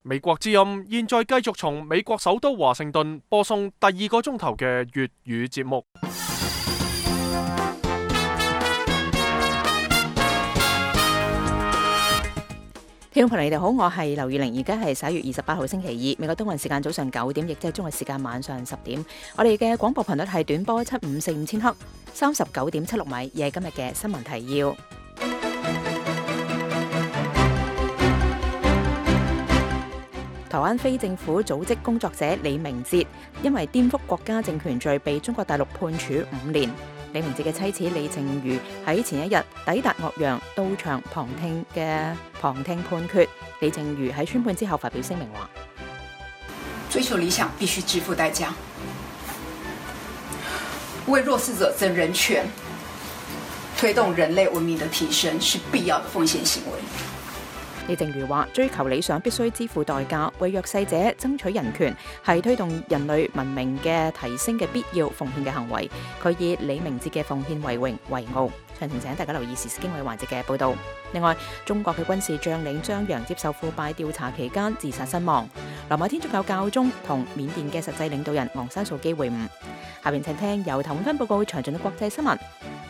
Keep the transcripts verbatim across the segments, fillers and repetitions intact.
美國之音現在繼續從美國首都華盛頓播送第二個鐘頭嘅粵語節目。 聽眾朋友，你哋好，我係劉月玲，而家係十一月二十八號星期二，美國東岸時間早上九點，亦即係中國時間晚上十點。我哋嘅廣播頻率係短波七五四五千赫，三十九點七六米，而係今日嘅新聞提要。台灣非政府組織工作者李明哲因為顛覆國家政權罪被中國大陸判處五年。李明哲嘅妻子李淨瑜喺前一日抵達岳陽到場旁聽嘅旁聽判決。李淨瑜喺宣判之後發表聲明話： 追求理想必須支付代價，為弱勢者爭人權，推動人類文明的提升是必要的奉獻行為。 李淨瑜話：追求理想必須支付代價，為弱勢者爭取人權係推動人類文明嘅提升嘅必要奉獻嘅行為。佢以李明哲嘅奉獻為榮為傲。詳情請大家留意時事經緯環節嘅報導。另外，中國嘅軍事將領張陽接受腐敗調查期間自殺身亡。羅馬天主教教宗同緬甸嘅實際領導人昂山素姬會晤。下邊請聽由譚永芬報告詳盡嘅國際新聞。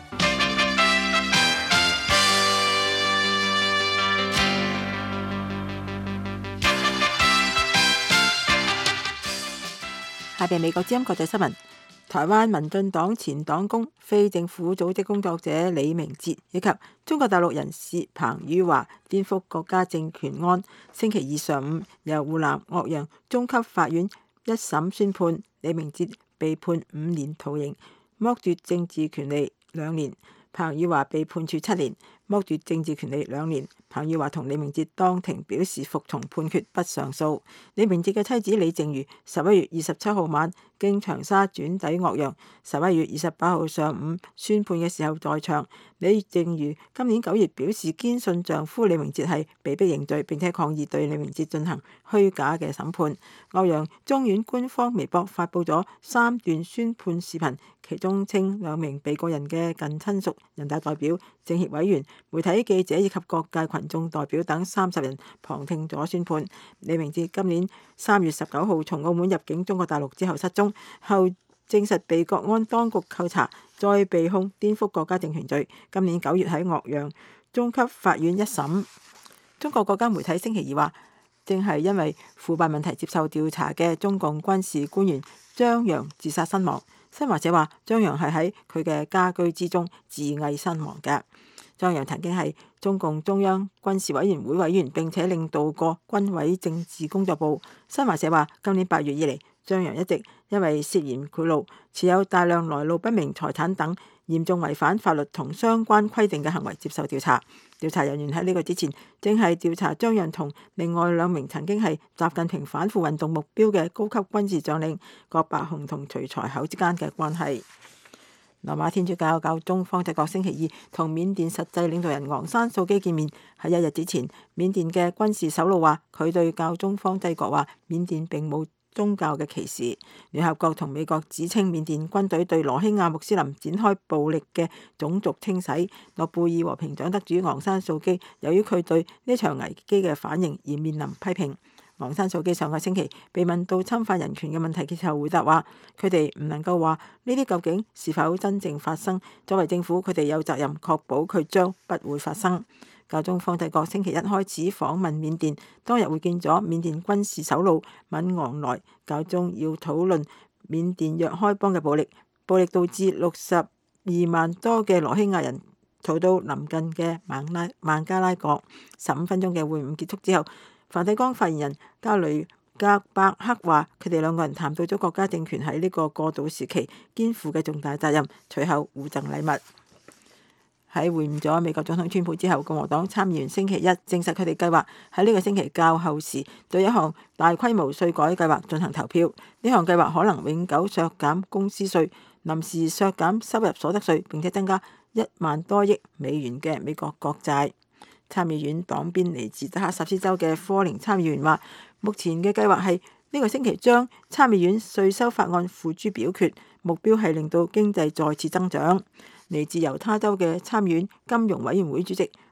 下邊美國之音國際新聞：台灣民進黨前黨工、非政府組織工作者李明哲以及中國大陸人士彭宇華顛覆國家政權案，星期二上午由湖南岳陽中級法院一審宣判，李明哲被判五年徒刑，剝奪政治權利兩年；彭宇華被判處七年，剝奪政治權利兩年。彭宇華同李明哲當庭表示服從判決，不上訴。李明哲嘅妻子李淨瑜十一月二十七號晚經長沙轉抵岳陽，十一月二十八號上午宣判嘅時候在場。李淨瑜今年九月表示堅信丈夫李明哲係被逼認罪，並且抗議對李明哲進行虛假嘅審判。岳陽中院官方微博發布咗三段宣判視頻，其中稱兩名被告人嘅近親屬、人大代表、政協委員、媒體記者以及各界群眾代表等三十人旁聽咗宣判。李明哲今年三月十九號從澳門入境中國大陸之後失蹤，後證實被國安當局扣查，再被控顛覆國家政權罪。今年九月喺岳陽中級法院一審。中國國家媒體星期二話，正係因為腐敗問題接受調查嘅中共軍事官員張陽自殺身亡。新華社話，張陽係喺佢嘅家居之中自縊身亡嘅。張陽曾經係中共中央軍事委員會委員，並且領導過軍委政治工作部。新華社話，今年八月以嚟，張陽一直因為涉嫌賄賂、持有大量來路不明財產等嚴重違反法律同相關規定嘅行為接受調查。調查人員喺呢個之前正係調查張陽同另外兩名曾經係習近平反腐運動目標嘅高級軍事將領郭伯雄同徐才厚之間嘅關係。羅馬天主教教宗方濟各星期二同緬甸實際領導人昂山素姬見面。喺一日之前，緬甸嘅軍事首腦話，佢對教宗方濟各話，緬甸並冇宗教嘅歧視。聯合國同美國指稱緬甸軍隊對羅興亞穆斯林展開暴力嘅種族清洗。諾貝爾和平獎得主昂山素姬由於佢對呢場危機嘅反應而面臨批評。昂山素姬上個星期被問到侵犯人權嘅問題嘅時候，回答話：佢哋唔能夠話呢啲究竟是否真正發生。作為政府，佢哋有責任確保佢將不會發生。教宗方濟各星期一開始訪問緬甸，當日會見咗緬甸軍事首腦敏昂萊。教宗要討論緬甸若開邦嘅暴力，暴力導致六十二萬多嘅羅興亞人逃到鄰近嘅孟拉孟加拉國。十五分鐘嘅會晤結束之後，梵蒂岡發言人加雷格伯克話：佢哋兩個人談到咗國家政權喺呢個過渡時期肩負嘅重大責任，隨後互贈禮物。喺會晤咗美國總統川普之後，共和黨參議員星期一證實佢哋計劃喺呢個星期較後時對一項大規模稅改計劃進行投票。呢項計劃可能永久削減公司稅、臨時削減收入所得稅，並且增加一萬多億美元嘅美國國債。參議院黨鞭嚟自德克薩斯州嘅科寧參議員話：目前嘅計劃係呢個星期將參議院稅收法案付諸表決，目標係令到經濟再次增長。嚟自猶他州嘅參議院金融委員會主席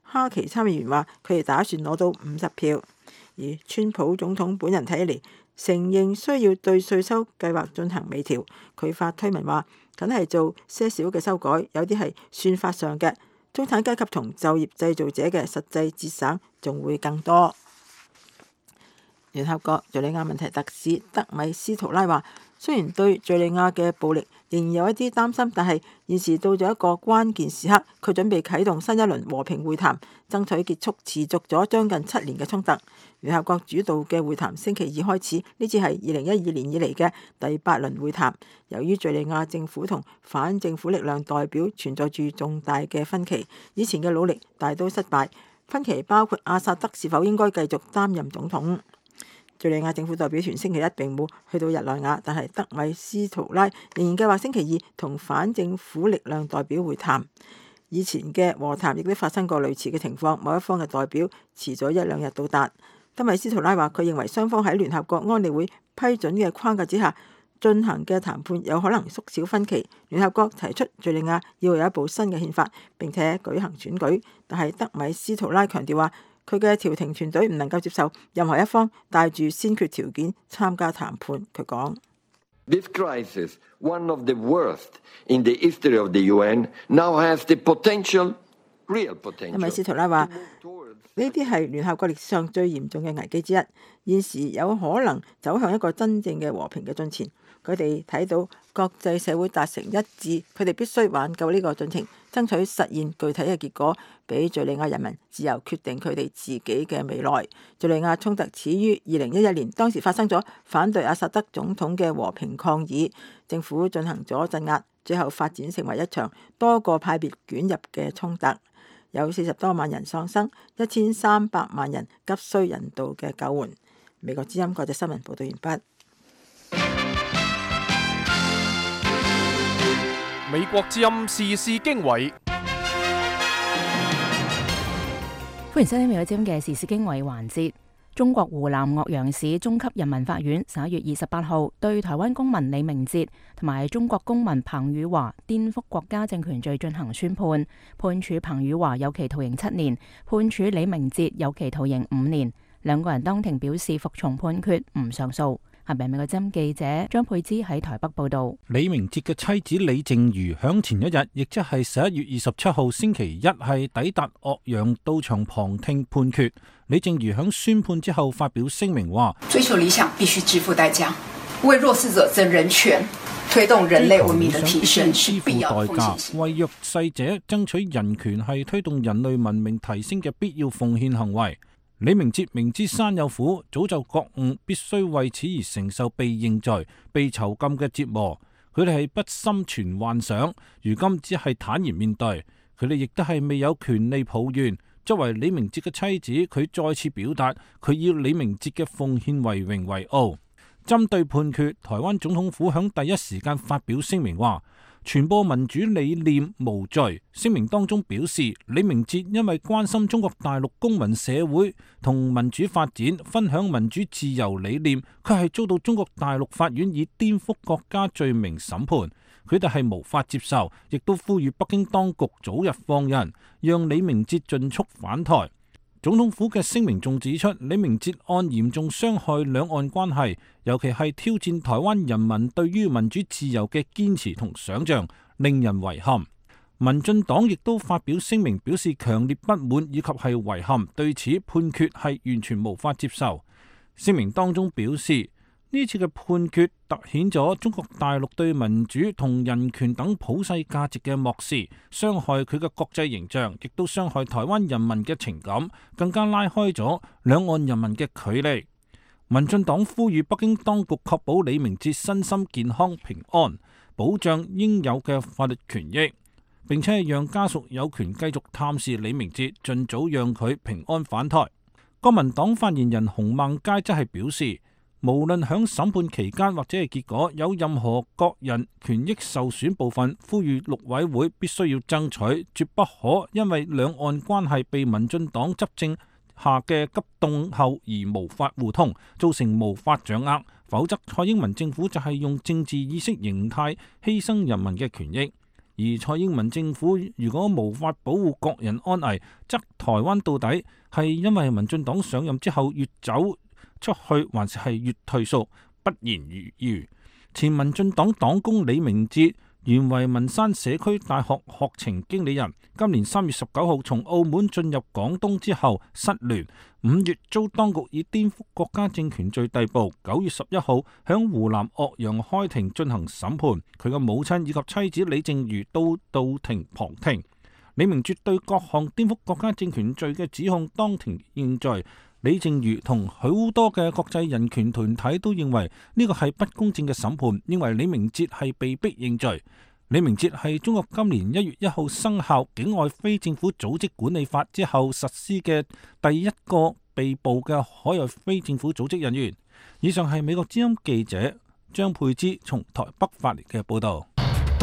哈奇參議員話佢哋打算攞到五十票，而川普總統本人睇嚟承認需要對稅收計劃進行微調。佢發推文話梗係做些少嘅修改，有啲係算法上嘅，中產階級同就業製造者嘅實際節省仲會更多。聯合國敘利亞問題特使德米斯圖拉話，雖然對敘利亞嘅暴力仍然有一啲擔心，但係現時到咗一個關鍵時刻，佢準備啟動新一輪和平會談，爭取結束持續咗將近七年嘅衝突。聯合國主導嘅會談星期二開始，呢次係二零一二年以嚟嘅第八輪會談。由於敘利亞政府同反政府力量代表存在住重大嘅分歧，以前嘅努力大都失敗。分歧包括阿薩德是否應該繼續擔任總統。敘利亞政府代表團星期一並冇去到日內瓦，但係德米斯圖拉仍然計劃星期二同反政府力量代表會談。以前嘅和談亦都發生過類似嘅情況，某一方嘅代表遲咗一兩日到達。德米斯圖拉話佢認為雙方喺聯合國安理會批准嘅框架之下進行嘅談判有可能縮小分歧。聯合國提出敘利亞要有一部新嘅憲法並且舉行選舉，但係德米斯圖拉強調話佢嘅調停團隊唔能夠接受任何一方帶住先決條件參加談判。佢講 ：This crisis, one of the worst in the history of the U N, now has the potential, real potential. 德米斯圖拉話：呢啲係聯合國歷史上最嚴重嘅危機之一，現時有可能走向一個真正嘅和平嘅進程。佢哋睇到國際社會達成一致，佢哋必須挽救呢個進程，爭取實現具體嘅結果，俾敘利亞人民自由決定佢哋自己嘅未來。敘利亞衝突始於二零一一年，當時發生咗反對阿薩德總統嘅和平抗議，政府進行咗鎮壓，最後發展成為一場多個派別捲入嘅衝突，有四十多萬人喪生，一千三百萬人急需人道嘅救援。美國之音國際新聞報道完畢。 美國之音時事經緯， 歡迎收聽美國之音嘅時事經緯環節。中國湖南岳陽市中級人民法院十一月二十八號對台灣公民李明哲同埋中國公民彭宇華顛覆國家政權罪進行宣判，判處彭宇華有期徒刑七年，判處李明哲有期徒刑五年。兩個人當庭表示服從判決，唔上訴。下邊美國之音記者張佩芝喺台北報道。 李明哲嘅妻子李淨瑜響前一日，亦即係十一月二十七號星期一，係抵達岳陽到場旁聽判決。李淨瑜響宣判之後發表聲明話： 追求理想必須支付代價，為弱勢者爭人權，推動人類文明的提升是必要的奉獻行為。 為弱勢者爭取人權係推動人類文明提升嘅必要奉獻行為。李明哲明知山有虎，早就覺悟必須為此而承受被認罪、被囚禁嘅折磨。佢哋係不心存幻想，如今只係坦然面對。佢哋亦都係未有權利抱怨。作為李明哲嘅妻子，佢再次表達佢以李明哲嘅奉獻為榮為傲。針對判決，台灣總統府響第一時間發表聲明話：傳播民主理念無罪。聲明當中表示，李明哲因為關心中國大陸公民社會同民主發展，分享民主自由理念，佢係遭到中國大陸法院以顛覆國家罪名審判，佢哋係無法接受，亦都呼籲北京當局早日放人，讓李明哲盡速返台。總統府嘅聲明仲指出，李明哲案嚴重傷害兩岸關係，尤其係挑戰台灣人民對於民主自由嘅堅持同想象，令人遺憾。民進黨亦都發表聲明，表示強烈不滿以及係遺憾，對此判決係完全無法接受。聲明當中表示，呢次嘅判決凸顯咗中國大陸對民主同人權等普世價值嘅漠視，傷害佢嘅國際形象，亦都傷害台灣人民嘅情感，更加拉開咗兩岸人民嘅距離。民進黨呼籲北京當局確保李明哲身心健康平安，保障應有嘅法律權益，並且讓家屬有權繼續探視李明哲，盡早讓佢平安返台。國民黨發言人洪孟佳則係表示，無論響審判期間或者係結果有任何個人權益受損部分，呼籲陸委會必須要爭取，絕不可因為兩岸關係被民進黨執政下嘅急凍後而無法互通，造成無法掌握，否則蔡英文政府就係用政治意識形態犧牲人民嘅權益。 而蔡英文政府如果無法保護國人安危，則台灣到底係因為民進黨上任之後越走出去，還是係越退縮，不言而喻。前民進黨黨工李明哲原為文山社區大學學程經理人，今年三月十九號從澳門進入廣東之後失聯，五月遭當局以顛覆國家政權罪逮捕，九月十一號響湖南岳陽開庭進行審判，佢嘅母親以及妻子李淨瑜都到庭旁聽。李明哲對各項顛覆國家政權罪嘅指控當庭認罪。李淨瑜同好多嘅國際人權團體都認為呢個係不公正嘅審判，認為李明哲係被逼認罪。李明哲係中國今年一月一號生效《境外非政府組織管理法》之後實施嘅第一個被捕嘅海外非政府組織人員。以上係美國之音記者張佩芝從台北發嚟嘅報道。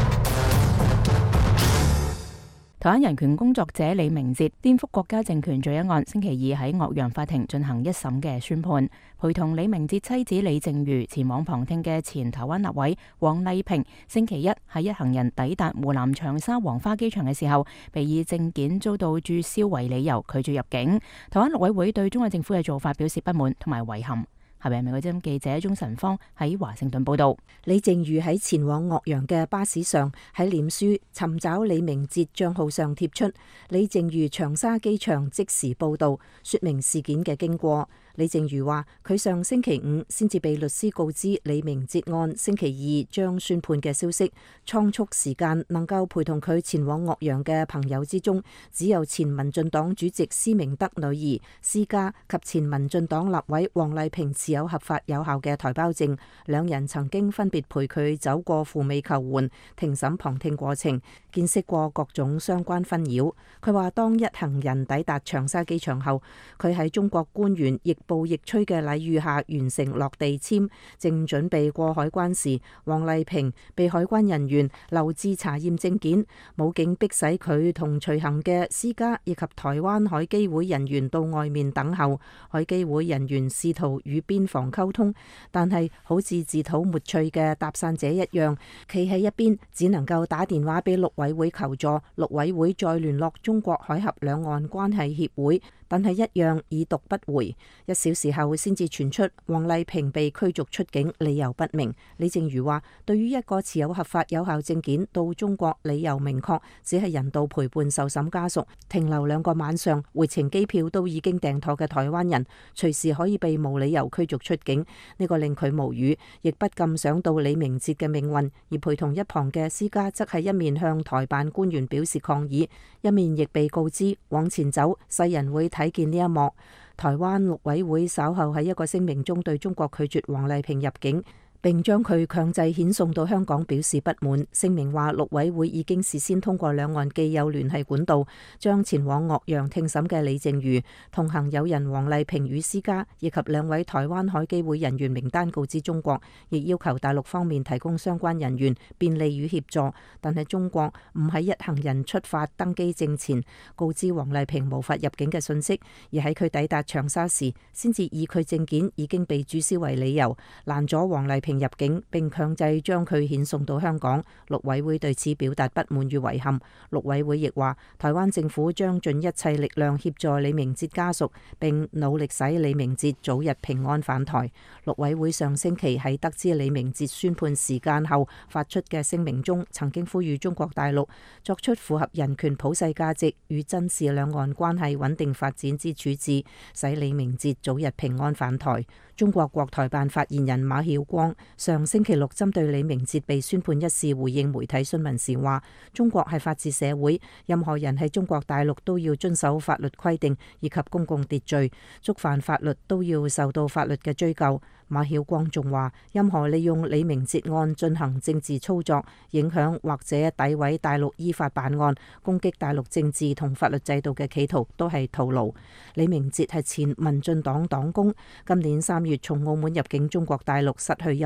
台灣人權工作者李明哲顛覆國家政權罪一案，星期二喺岳陽法庭進行一審嘅宣判。陪同李明哲妻子李淨瑜前往旁聽嘅前台灣立委王麗萍，星期一喺一行人抵達湖南長沙黃花機場嘅時候，被以證件遭到註銷為理由拒絕入境。台灣陸委會對中國政府嘅做法表示不滿同埋遺憾。係咪美國之音記者鍾晨芳喺華盛頓報道？ 李淨瑜喺前往岳陽嘅巴士上，喺臉書尋找李明哲賬號上貼出李淨瑜長沙機場即時報道，說明事件嘅經過。李淨瑜話：佢上星期五先至被律師告知李明哲案星期二將宣判嘅消息，倉促時間能夠陪同佢前往岳陽嘅朋友之中，只有前民進黨主席施明德女兒施家及前民進黨立委王麗萍持有合法有效嘅台胞證，兩人曾經分別陪佢走過赴美求援、庭審旁聽過程，見識過各種相關紛擾。佢話當一行人抵達長沙機場後，佢喺中國官員亦步亦趨嘅禮遇下完成落地簽，正準備過海關時，王麗萍被海關人員留置查驗證件，武警迫使佢同隨行嘅施家以及台灣海基會人員到外面等候。海基會人員試圖與邊防溝通，但係好似自討沒趣嘅搭訕者一樣，企喺一邊，只能夠打電話俾陸委會求助，陸委會再聯絡中國海峽兩岸關係協會，但係一樣已讀不回。一小時後先至傳出王麗萍被驅逐出境，理由不明。李淨瑜話：對於一個持有合法有效證件到中國，理由明確，只係人道陪伴受審家屬停留兩個晚上，回程機票都已經訂妥嘅台灣人，隨時可以被無理由驅逐出境。呢個令佢無語，亦不禁想到李明哲嘅命運。而陪同一旁嘅施家則係一面向台辦官員表示抗議，一面亦被告知往前走，世人會睇見呢一幕。台灣陸委會稍後喺一個聲明中對中國拒絕王麗萍入境，並將佢強制遣送到香港表示不滿。聲明話陸委會已經事先通過兩岸既有聯繫管道，將前往岳陽聽審嘅李淨瑜、同行友人王麗萍與施家以及兩位台灣海基會人員名單告知中國，亦要求大陸方面提供相關人員便利與協助。但係中國唔喺一行人出發登機證前告知王麗萍無法入境嘅信息，而喺佢抵達長沙時，先至以佢證件已經被註銷為理由，攔咗王麗萍入境，並強制將佢遣送到香港。陸委會對此表達不滿與遺憾。陸委會亦話，台灣政府將盡一切力量協助李明哲家屬，並努力使李明哲早日平安返台。陸委會上星期喺得知李明哲宣判時間後發出嘅聲明中，曾經呼籲中國大陸作出符合人權普世價值與珍視兩岸關係穩定發展之處置，使李明哲早日平安返台。中國國台辦發言人馬曉光上星期六針對李明哲被宣判一事回應媒體詢問時話：中國係法治社會，任何人喺中國大陸都要遵守法律規定以及公共秩序，觸犯法律都要受到法律嘅追究。馬曉光仲話：任何利用李明哲案進行政治操作、影響或者詆毀大陸依法辦案、攻擊大陸政治同法律制度嘅企圖都係徒勞。李明哲係前民進黨黨工，今年三月從澳門入境中國大陸，失去音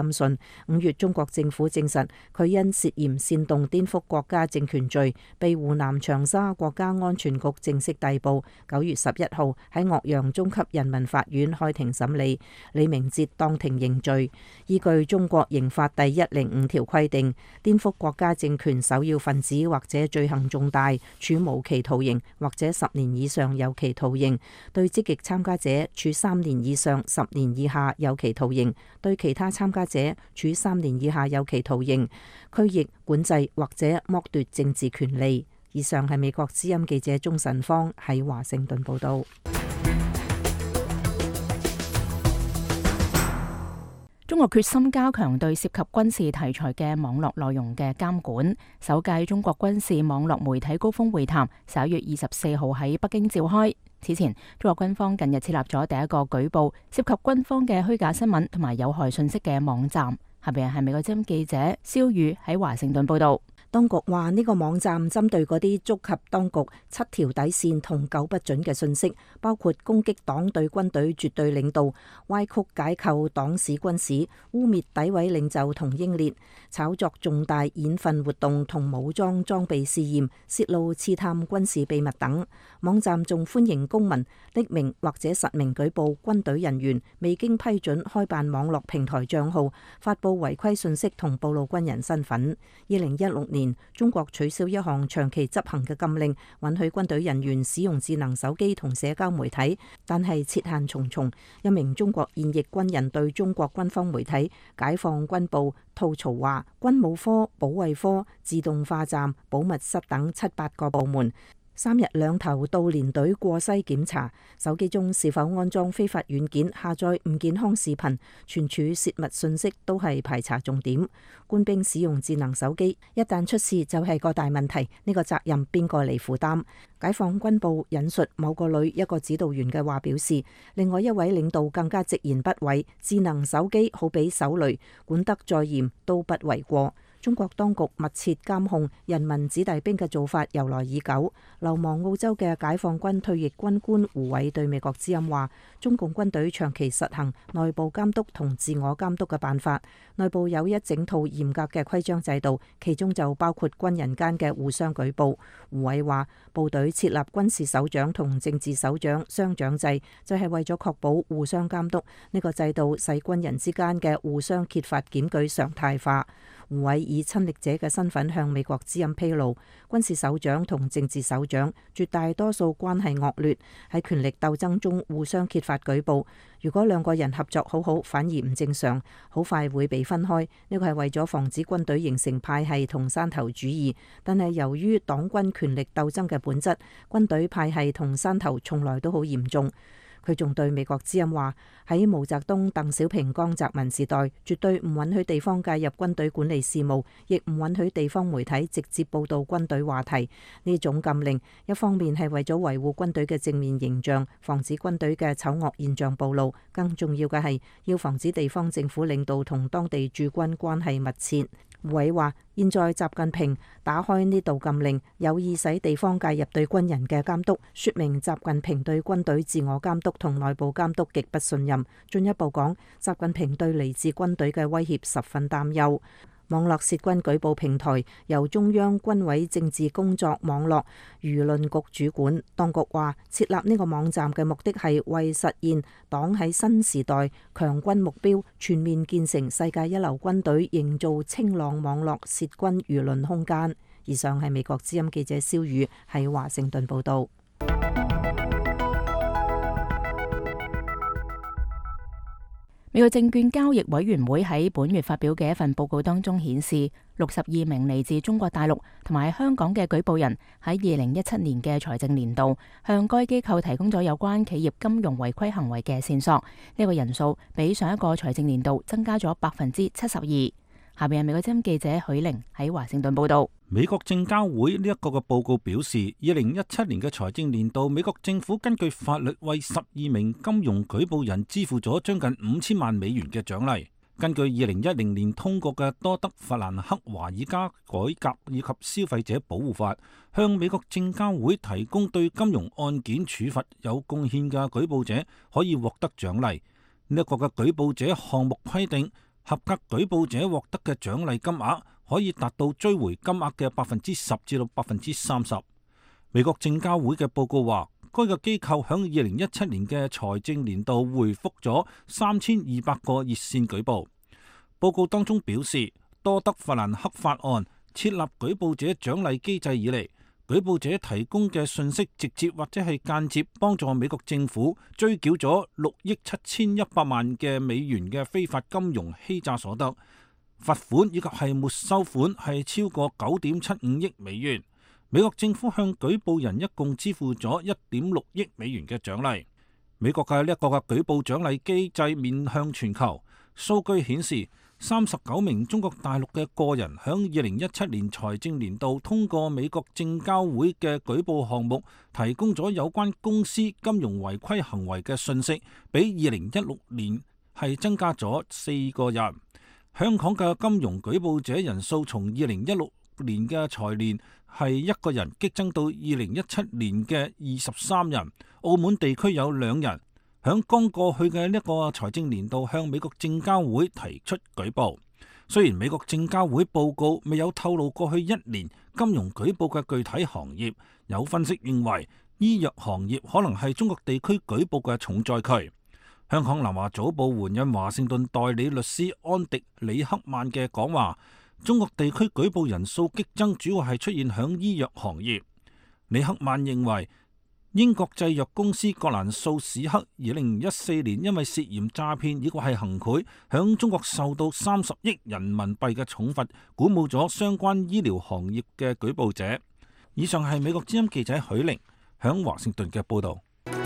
音訊。五月，中國政府證實佢因涉嫌煽動顛覆國家政權罪，被湖南長沙國家安全局正式逮捕。九月十一號喺岳陽中級人民法院開庭審理，李明哲當庭認罪。依據中國刑法第一零五條規定，顛覆國家政權首要分子或者罪行重大，處無期徒刑或者十年以上有期徒刑；對積極參加者處三年以上十年以下有期徒刑；對其他參加者處三年以下有期徒刑、拘役、管制或者剝奪政治權利。以上係美國之音記者鍾晨芳喺華盛頓報道。 中國決心加強對涉及軍事題材嘅網絡內容嘅監管。首屆中國軍事網絡媒體高峰會談十一月二十四號喺北京召開。此前，中國軍方近日設立咗第一個舉報涉及軍方嘅虛假新聞同埋有害信息嘅網站。下邊係美國之音記者蕭宇喺華盛頓報道。 當局話呢個網站針對嗰啲觸及當局七條底線同九不准嘅信息，包括攻擊黨對軍隊絕對領導、歪曲解構黨史軍史、污蔑詆毀領袖同英烈、炒作重大演訓活動同武裝裝備試驗、泄露刺探軍事秘密等。網站仲歡迎公民匿名或者實名舉報軍隊人員未經批准開辦網絡平台賬號、發佈違規信息同暴露軍人身份。二零一六年，中國取消一項長期執行嘅禁令，允許軍隊人員使用智能手機同社交媒體，但係設限重重。一名中國現役軍人對中國軍方媒體解放軍報吐槽話，軍武科、保衛科、自動化站、保密室等七八個部門三日兩頭到連隊過篩檢查，手機中是否安裝非法軟件、下載唔健康視頻、存儲泄密信息都係排查重點。官兵使用智能手機，一旦出事就係個大問題，呢個責任邊個嚟負擔？解放軍報引述某個旅一個指導員嘅話表示，另外一位領導更加直言不諱，智能手機好比手雷，管得再嚴都不為過。中國當局密切監控人民子弟兵嘅做法由來已久。流亡澳洲嘅解放軍退役軍官胡偉對美國之音話，中共軍隊長期實行內部監督同自我監督嘅辦法，內部有一整套嚴格嘅規章制度，其中就包括軍人間嘅互相舉報。胡偉話，部隊設立軍事首長同政治首長雙長制，就係為咗確保互相監督。呢個制度使軍人之間嘅互相揭發檢舉常態化。胡偉以親歷者嘅身份向美國之音披露，軍事首長同政治首長絕大多數關係惡劣，喺權力鬥爭中互相揭發舉報。如果兩個人合作好好，反而唔正常，好快會被分開。呢個係為咗防止軍隊形成派系同山頭主義。但係由於黨軍權力鬥爭嘅本質，軍隊派系同山頭從來都好嚴重。佢仲對美國之音話，喺毛澤東、鄧小平、江澤民時代，絕對唔允許地方介入軍隊管理事務，亦唔允許地方媒體直接報道軍隊話題。呢種禁令一方面係為咗維護軍隊嘅正面形象，防止軍隊嘅醜惡現象暴露，更重要嘅係要防止地方政府領導同當地駐軍關係密切。胡偉話，現在習近平打開呢道禁令，有意使地方介入對軍人嘅監督，說明習近平對軍隊自我監督同內部監督極不信任。進一步講，習近平對嚟自軍隊嘅威脅十分擔憂。網絡涉軍舉報平台由中央軍委政治工作網絡輿論局主管。當局話，設立呢個網站嘅目的係為實現黨喺新時代強軍目標，全面建成世界一流軍隊，營造清朗網絡涉軍輿論空間。以上係美國之音記者蕭宇喺華盛頓報道。 美國證券交易委員會喺本月發表嘅一份報告當中顯示，六十二名嚟自中國大陸同埋香港嘅舉報人喺二零一七年嘅財政年度向該機構提供咗有關企業金融違規行為嘅線索。呢個人數比上一個財政年度增加咗百分之七十二。下邊係美國之音記者許玲喺華盛頓報道。 美國證交會呢一個嘅報告表示，二零一七年嘅財政年度，美國政府根據法律為十二名金融舉報人支付咗將近五千萬美元嘅獎勵。根據二零一零年通過嘅多德弗蘭克華爾街改革以及消費者保護法，向美國證交會提供對金融案件處罰有貢獻嘅舉報者可以獲得獎勵。呢一個嘅舉報者項目規定， 合格舉報者獲得嘅獎勵金額可以達到追回金額嘅百分之十至到百分之三十。美國證交會嘅報告話，該個機構響二零一七年嘅財政年度回覆咗三千二百個熱線舉報。報告當中表示，多德弗蘭克法案設立舉報者獎勵機制以嚟，舉報者提供嘅信息直接或者係間接幫助美國政府追繳咗六億七千一百萬嘅美元嘅非法金融欺詐所得，罰款以及係沒收款係超過九點七五億美元。美國政府向舉報人一共支付咗一點六億美元嘅獎勵。美國嘅呢一個嘅舉報獎勵機制面向全球，數據顯示，三十九名中國大陸嘅個人響二零一七年財政年度通過美國證交會嘅舉報項目，提供咗有關公司金融違規行為嘅信息，比二零一六年係增加咗四個人。香港嘅金融舉報者人數從二零一六年嘅財年係一個人激增到二零一七年嘅二十三人。澳門地區有兩人響剛過去嘅呢一個財政年度向美國證交會提出舉報。雖然美國證交會報告未有透露過去一年金融舉報嘅具體行業，有分析認為醫藥行業可能係中國地區舉報嘅重災區。香港南華早報援引華盛頓代理律師安迪里克曼嘅講話，中國地區舉報人數激增，主要係出現響醫藥行業。里克曼認為，英國製藥公司葛蘭素史克二零一四年因為涉嫌詐騙以及係行賄，響中國受到三十億人民幣嘅重罰，鼓舞咗相關醫療行業嘅舉報者。以上係美國之音記者許玲響華盛頓嘅報道。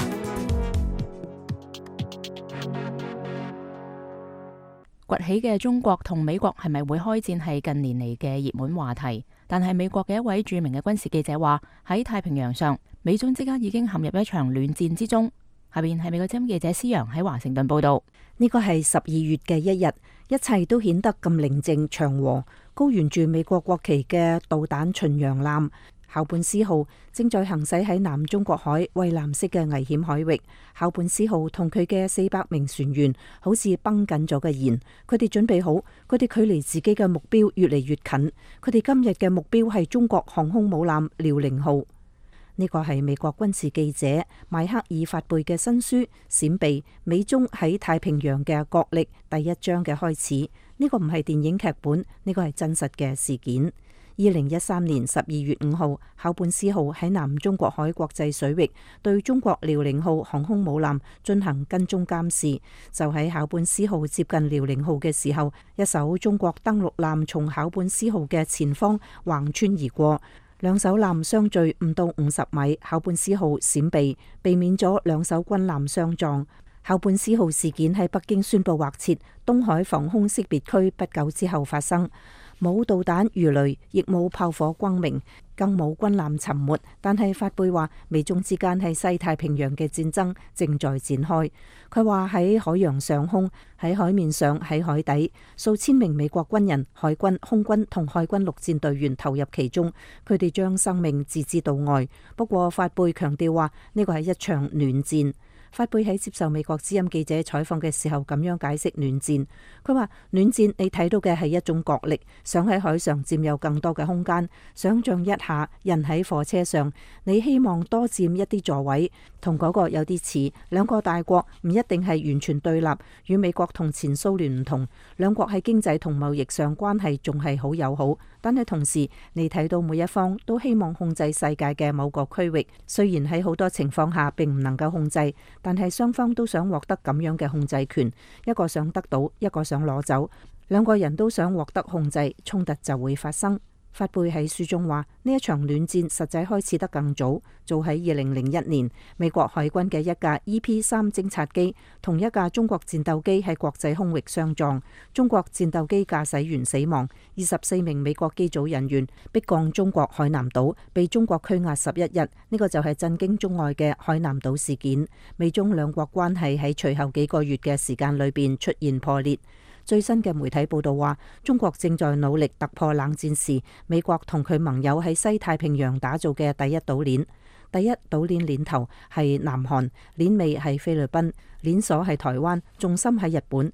崛起嘅中國同美國係咪會開戰係近年嚟嘅熱門話題，但係美國嘅一位著名嘅軍事記者話，喺太平洋上，美中之間已經陷入一場暖戰之中。下邊係美國之音記者施洋喺華盛頓報道。 呢個係十二月嘅一日，一切都顯得咁寧靜祥和。高懸住美國國旗嘅導彈巡洋艦考本斯號正在行駛喺南中國海蔚藍色嘅危險海域。考本斯號同佢嘅四百名船員好似繃緊咗嘅弦，佢哋準備好，佢哋距離自己嘅目標越嚟越近。佢哋今日嘅目標係中國航空母艦遼寧號。呢個係美國軍事記者邁克爾法貝嘅新書《閃避：美中喺太平洋嘅角力》第一章嘅開始。呢個唔係電影劇本，呢個係真實嘅事件。二零一三年十二月五號，考本斯號喺南中國海國際水域對中國遼寧號航空母艦進行跟蹤監視。就喺考本斯號接近遼寧號嘅時候，一艘中國登陸艦從考本斯號嘅前方橫穿而過，兩艘艦相距唔到五十米，考本斯號閃避，避免咗兩艘軍艦相撞。考本斯號事件喺北京宣布劃設東海防空識別區不久之後發生。冇導彈如雷，亦冇炮火轟鳴，更冇軍艦沉沒。但係法貝話，美中之間喺西太平洋嘅戰爭正在展開。佢話喺海洋上空、喺海面上、喺海底，數千名美國軍人、海軍、空軍同海軍陸戰隊員投入其中，佢哋將生命置之度外。不過法貝強調話，呢個係一場暖戰。法貝喺接受美國之音記者採訪嘅時候咁樣解釋暖戰。佢話暖戰你睇到嘅係一種角力，想喺海上佔有更多嘅空間。想象一下，人喺火車上，你希望多佔一啲座位，同嗰個有啲似。兩個大國唔一定係完全對立，與美國同前蘇聯唔同，兩國喺經濟同貿易上關係仲係好友好。但係同時，你睇到每一方都希望控制世界嘅某個區域，雖然喺好多情況下並唔能夠控制。但係雙方都想獲得咁樣嘅控制權，一個想得到，一個想攞走，兩個人都想獲得控制，衝突就會發生。法貝喺書中話，呢一場暖戰實際開始得更早，早喺二零零一年，美國海軍嘅一架 E P 三偵察機同一架中國戰鬥機喺國際空域相撞，中國戰鬥機駕駛員死亡，二十四名美國機組人員迫降中國海南島，被中國拘押十一日。呢個就係震驚中外嘅海南島事件。美中兩國關係喺隨後幾個月嘅時間裏邊出現破裂。最新嘅媒體報道話，中國正在努力突破冷戰時美國同佢盟友喺西太平洋打造嘅第一島鏈。第一島鏈鏈頭係南韓，鏈尾係菲律賓，鏈鎖係台灣，重心喺日本。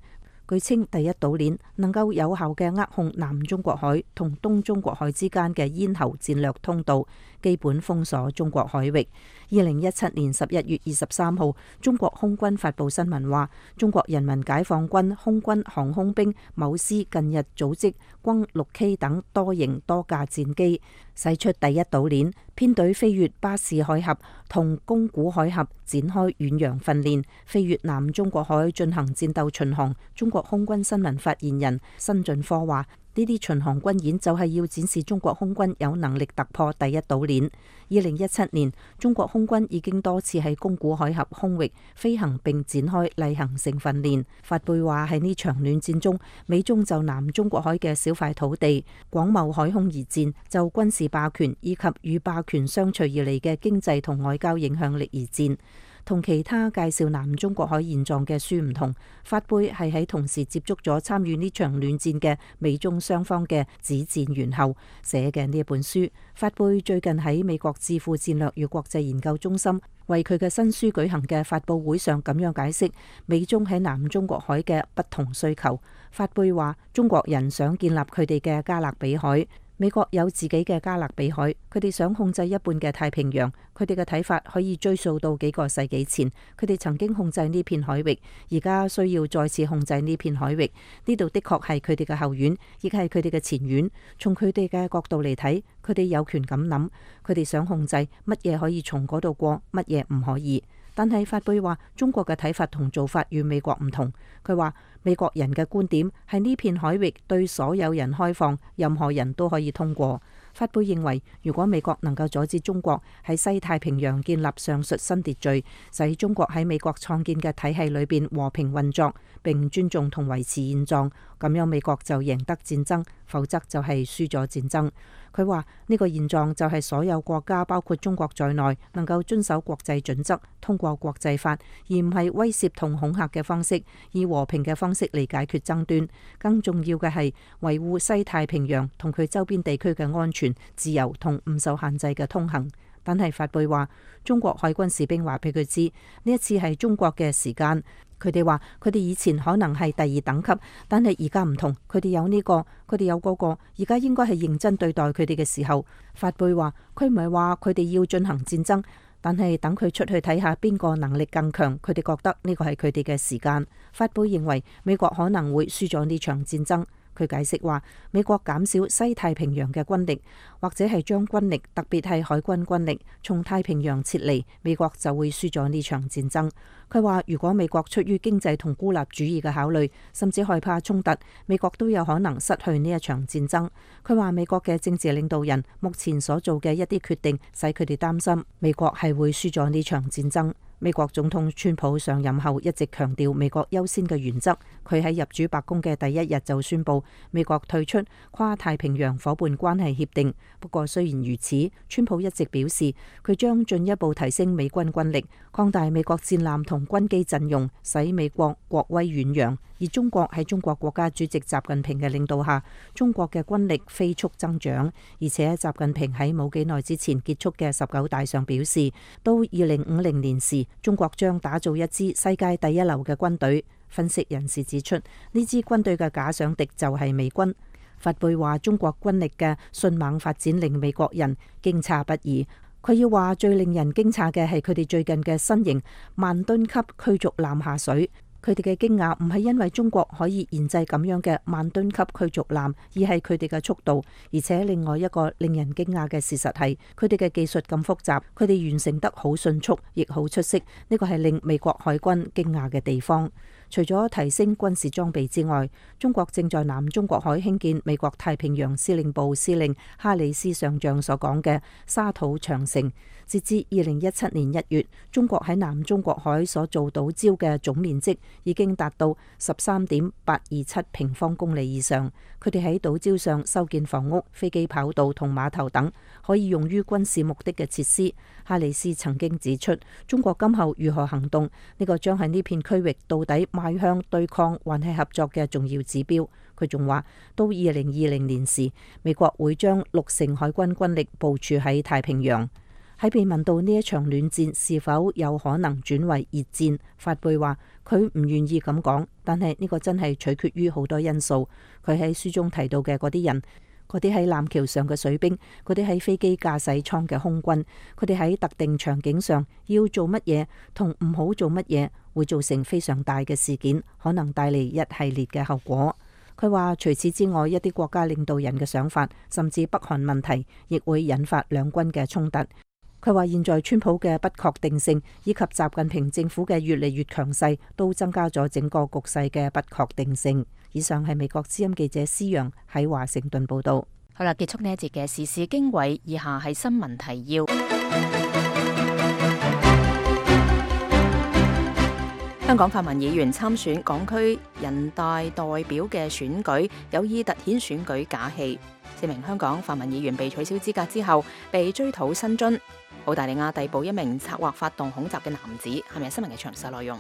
據稱第一島鏈能夠有效嘅扼控南中國海同東中國海之間嘅咽喉戰略通道，基本封鎖中國海域。二零一七年十一月二十三號，中國空軍發布新聞話，中國人民解放軍空軍航空兵某師近日組織轟六 K 等多型多架戰機，駛出第一島鏈，編隊飛越巴士海峽同宮古海峽展開遠洋訓練，飛越南中國海進行戰鬥巡航。中國空軍新聞發言人辛俊科話，呢啲巡航軍演就係要展示中國空軍有能力突破第一島鏈。二零一七年，中國空軍已經多次喺宮古海峽空域飛行並展開例行性訓練。法貝話喺呢場暖戰中，美中就南中國海嘅小塊土地、廣袤海空而戰，就軍事霸權以及與霸權相隨而嚟嘅經濟同外交影響力而戰。同其他介紹南中國海現狀嘅書唔同，法貝係喺同時接觸咗參與呢場暖戰嘅美中雙方嘅指戰員後寫嘅呢一本書。法貝最近喺美國智庫戰略與國際研究中心為佢嘅新書舉行嘅發佈會上咁樣解釋美中喺南中國海嘅不同需求。法貝話，中國人想建立佢哋嘅加勒比海，美國有自己嘅加勒比海，佢哋想控制一半嘅太平洋。佢哋嘅睇法可以追溯到幾個世紀前，佢哋曾經控制呢片海域，而家需要再次控制呢片海域。呢度的確係佢哋嘅後院，亦係佢哋嘅前院。從佢哋嘅角度嚟睇，佢哋有權咁諗，佢哋想控制乜嘢可以從嗰度過，乜嘢唔可以。但係法貝話，中國嘅睇法同做法與美國唔同。佢話美國人嘅觀點係呢片海域對所有人開放，任何人都可以通過。法貝認為，如果美國能夠阻止中國喺西太平洋建立上述新秩序，使中國喺美國創建嘅體系裏邊和平運作，並尊重同維持現狀，咁樣美國就贏得戰爭，否則就係輸咗戰爭。佢話呢個現狀就係所有國家，包括中國在內，能夠遵守國際準則，通過國際法，而唔係威脅同恐嚇嘅方式，以和平嘅方式嚟解決爭端。更重要嘅係維護西太平洋同佢周邊地區嘅安全、自由同唔受限制嘅通行。但係法貝話，中國海軍士兵話俾佢知，呢一次係中國嘅時間。佢哋話佢哋以前可能係第二等級，但係而家唔同，佢哋有呢個，佢哋有嗰個，而家應該係認真對待佢哋嘅時候。法貝話佢唔係話佢哋要進行戰爭，但係等佢出去睇下邊個能力更強，佢哋覺得呢個係佢哋嘅時間。法貝認為美國可能會輸咗呢場戰爭。佢解釋話，美國減少西太平洋嘅軍力，或者係將軍力，特別係海軍軍力從太平洋撤離，美國就會輸咗呢場戰爭。佢話，如果美國出於經濟同孤立主義嘅考慮，甚至害怕衝突，美國都有可能失去呢一場戰爭。佢話，美國嘅政治領導人目前所做嘅一啲決定，使佢哋擔心美國係會輸咗呢場戰爭。美國總統川普上任後一直強調美國優先嘅原則。佢喺入主白宮嘅第一日就宣布美國退出跨太平洋夥伴關係協定。不過雖然如此，川普一直表示佢將進一步提升美軍軍力，擴大美國戰艦同軍機陣容，使美國國威遠揚。而中國喺中國國家主席習近平嘅領導下，中國嘅軍力飛速增長。而且習近平喺冇幾耐之前結束嘅十九大上表示，到二零五零年時，中國將打造一支世界第一流嘅軍隊。分析人士指出，呢支軍隊嘅假想敵就係美軍。法貝話，中國軍力嘅迅猛發展令美國人驚詫不已。佢要話最令人驚訝嘅係佢哋最近嘅新型萬噸級驅逐艦下水。佢哋嘅驚訝唔係因為中國可以研製咁樣嘅萬噸級驅逐艦，而係佢哋嘅速度。而且另外一個令人驚訝嘅事實係，佢哋嘅技術咁複雜，佢哋完成得好迅速，亦好出色。呢個係令美國海軍驚訝嘅地方。除咗提升軍事裝備之外，中國正在南中國海興建美國太平洋司令部司令哈里斯上將所講嘅沙土長城。截至二零一七年一月，中國喺南中國海所做島礁嘅總面積已經達到十三點八二七平方公里以上。佢哋喺島礁上修建房屋、飛機跑道同碼頭等可以用於軍事目的嘅設施。哈里斯曾經指出，中國今後如何行動，呢個將喺呢片區域到底邁向對抗還係合作嘅重要指標。佢仲話，到二零二零年時，美國會將六成海軍軍力部署喺太平洋。 喺被問到呢一場暖戰是否有可能轉為熱戰，法貝話佢唔願意咁講，但係呢個真係取決於好多因素。佢喺書中提到嘅嗰啲人，嗰啲喺艦橋上嘅水兵，嗰啲喺飛機駕駛艙嘅空軍，佢哋喺特定場景上要做乜嘢同唔好做乜嘢，會造成非常大嘅事件，可能帶嚟一系列嘅後果。佢話除此之外，一啲國家領導人嘅想法，甚至北韓問題，亦會引發兩軍嘅衝突。佢話現在川普嘅不確定性以及習近平政府嘅越嚟越強勢，都增加咗整個局勢嘅不確定性。以上係美國之音記者施陽喺華盛頓報道。 好啦，結束呢一節嘅時事經緯，以下係新聞提要。香港泛民議員參選港區人大代表嘅選舉，有意突顯選舉假戲。四名香港泛民議員被取消資格之後，被追討薪津。澳大利亞逮捕一名策劃發動恐襲嘅男子，係咪新聞嘅詳細內容？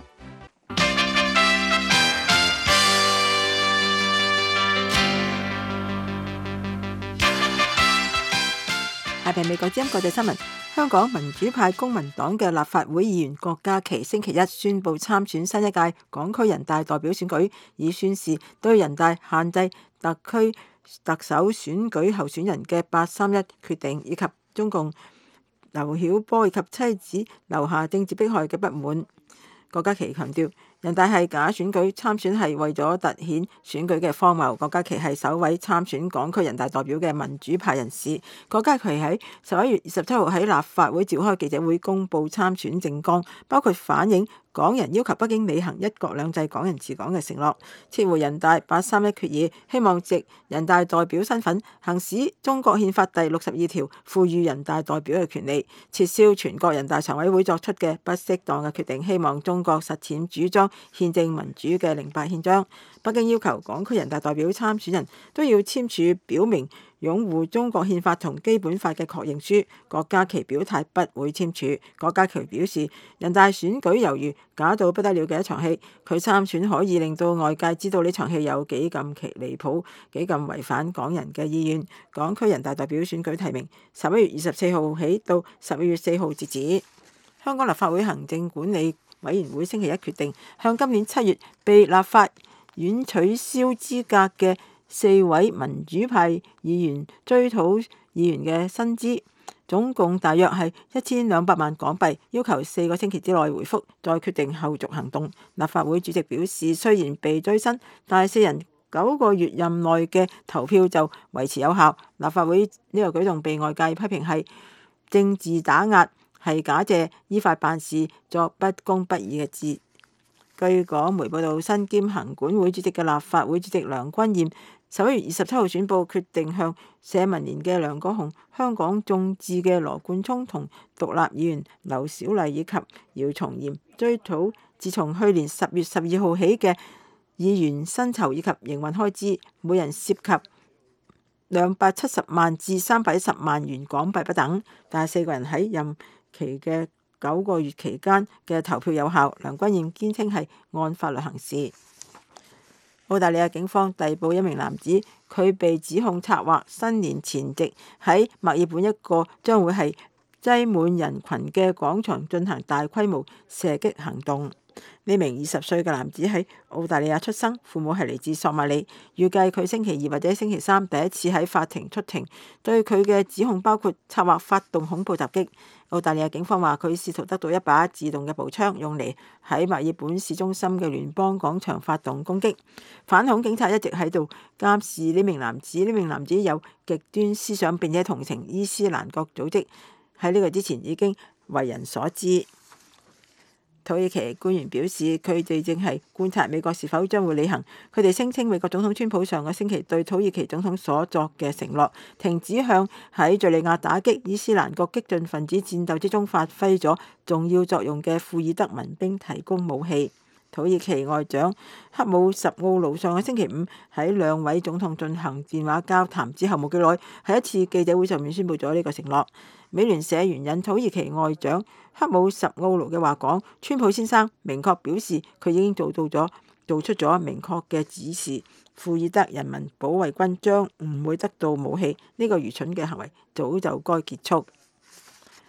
下邊美國之音國際新聞。香港民主派公民黨嘅立法會議員郭家麒星期一宣布參選新一屆港區人大代表選舉，以宣示對人大限制特區特首選舉候選人嘅八三一決定，以及中共劉曉波以及妻子留下政治迫害嘅不滿。郭家麒強調，人大係假選舉，參選係為咗凸顯選舉嘅荒謬。郭家麒係首位參選港區人大代表嘅民主派人士。郭家麒喺十一月二十七號喺立法會召開記者會公佈參選政綱，包括反映港人要求北京履行一國兩制、港人治港嘅承諾，撤回人大八三一決議，希望藉人大代表身份行使中國憲法第六十二條賦予人大代表嘅權利，撤銷全國人大常委會作出嘅不適當嘅決定，希望中國實踐主張憲政民主嘅零八憲章。北京要求港區人大代表參選人都要簽署表明擁護中國憲法同基本法嘅確認書。郭家麒表態不會簽署。郭家麒表示，人大選舉猶如假到不得了嘅一場戲，佢參選可以令到外界知道呢場戲有幾咁奇離譜，幾咁違反港人嘅意願。港區人大代表選舉提名十一月二十四號起到十二月四號截止。香港立法會行政管理委員會星期一決定向今年七月被立法院取消資格嘅四位民主派議員追討議員嘅薪資，總共大約係一千兩百萬港幣，要求四個星期之內回覆，再決定後續行動。立法會主席表示，雖然被追薪，但係四人九個月任內嘅投票就維持有效。立法會呢個舉動被外界批評係政治打壓，係假借依法辦事作不公不義嘅字。據港媒報道，身兼行管會主席嘅立法會主席梁君彥十一月二十七號宣布決定向社民連嘅梁國雄、香港眾志嘅羅冠聰同獨立議員劉小麗以及姚松炎追討自從去年十月十二號起嘅議員薪酬以及營運開支，每人涉及兩百七十萬至三百一十萬元港幣不等，但係四個人喺任期嘅九個月期間嘅投票有效。梁君彥堅稱係按法律行事。澳大利亞警方逮捕一名男子，佢被指控策劃新年前夕喺墨爾本一個將會係擠滿人群嘅廣場進行大規模射擊行動。呢名二十歲嘅男子喺澳大利亞出生，父母係嚟自索馬里。預計佢星期二或者星期三第一次喺法庭出庭。對佢嘅指控包括策劃發動恐怖襲擊。澳大利亞警方話佢試圖得到一把自動嘅步槍，用嚟喺墨爾本市中心嘅聯邦廣場發動攻擊。反恐警察一直喺度監視呢名男子。呢名男子有極端思想，並且同情伊斯蘭國組織。喺呢個之前已經為人所知。土耳其官員表示，佢哋正係觀察美國是否將會履行佢哋聲稱美國總統川普上個星期對土耳其總統所作嘅承諾，停止向喺敘利亞打擊伊斯蘭國激進分子戰鬥之中發揮咗重要作用嘅庫爾德民兵提供武器。土耳其外長克武什奧盧上個星期五喺兩位總統進行電話交談之後冇幾耐，喺一次記者會上面宣布咗呢個承諾。美聯社援引土耳其外長克武什奧盧嘅話講，川普先生明確表示佢已經做到咗，做出咗明確嘅指示，庫爾德人民保衛軍將唔會得到武器，呢個愚蠢嘅行為早就該結束。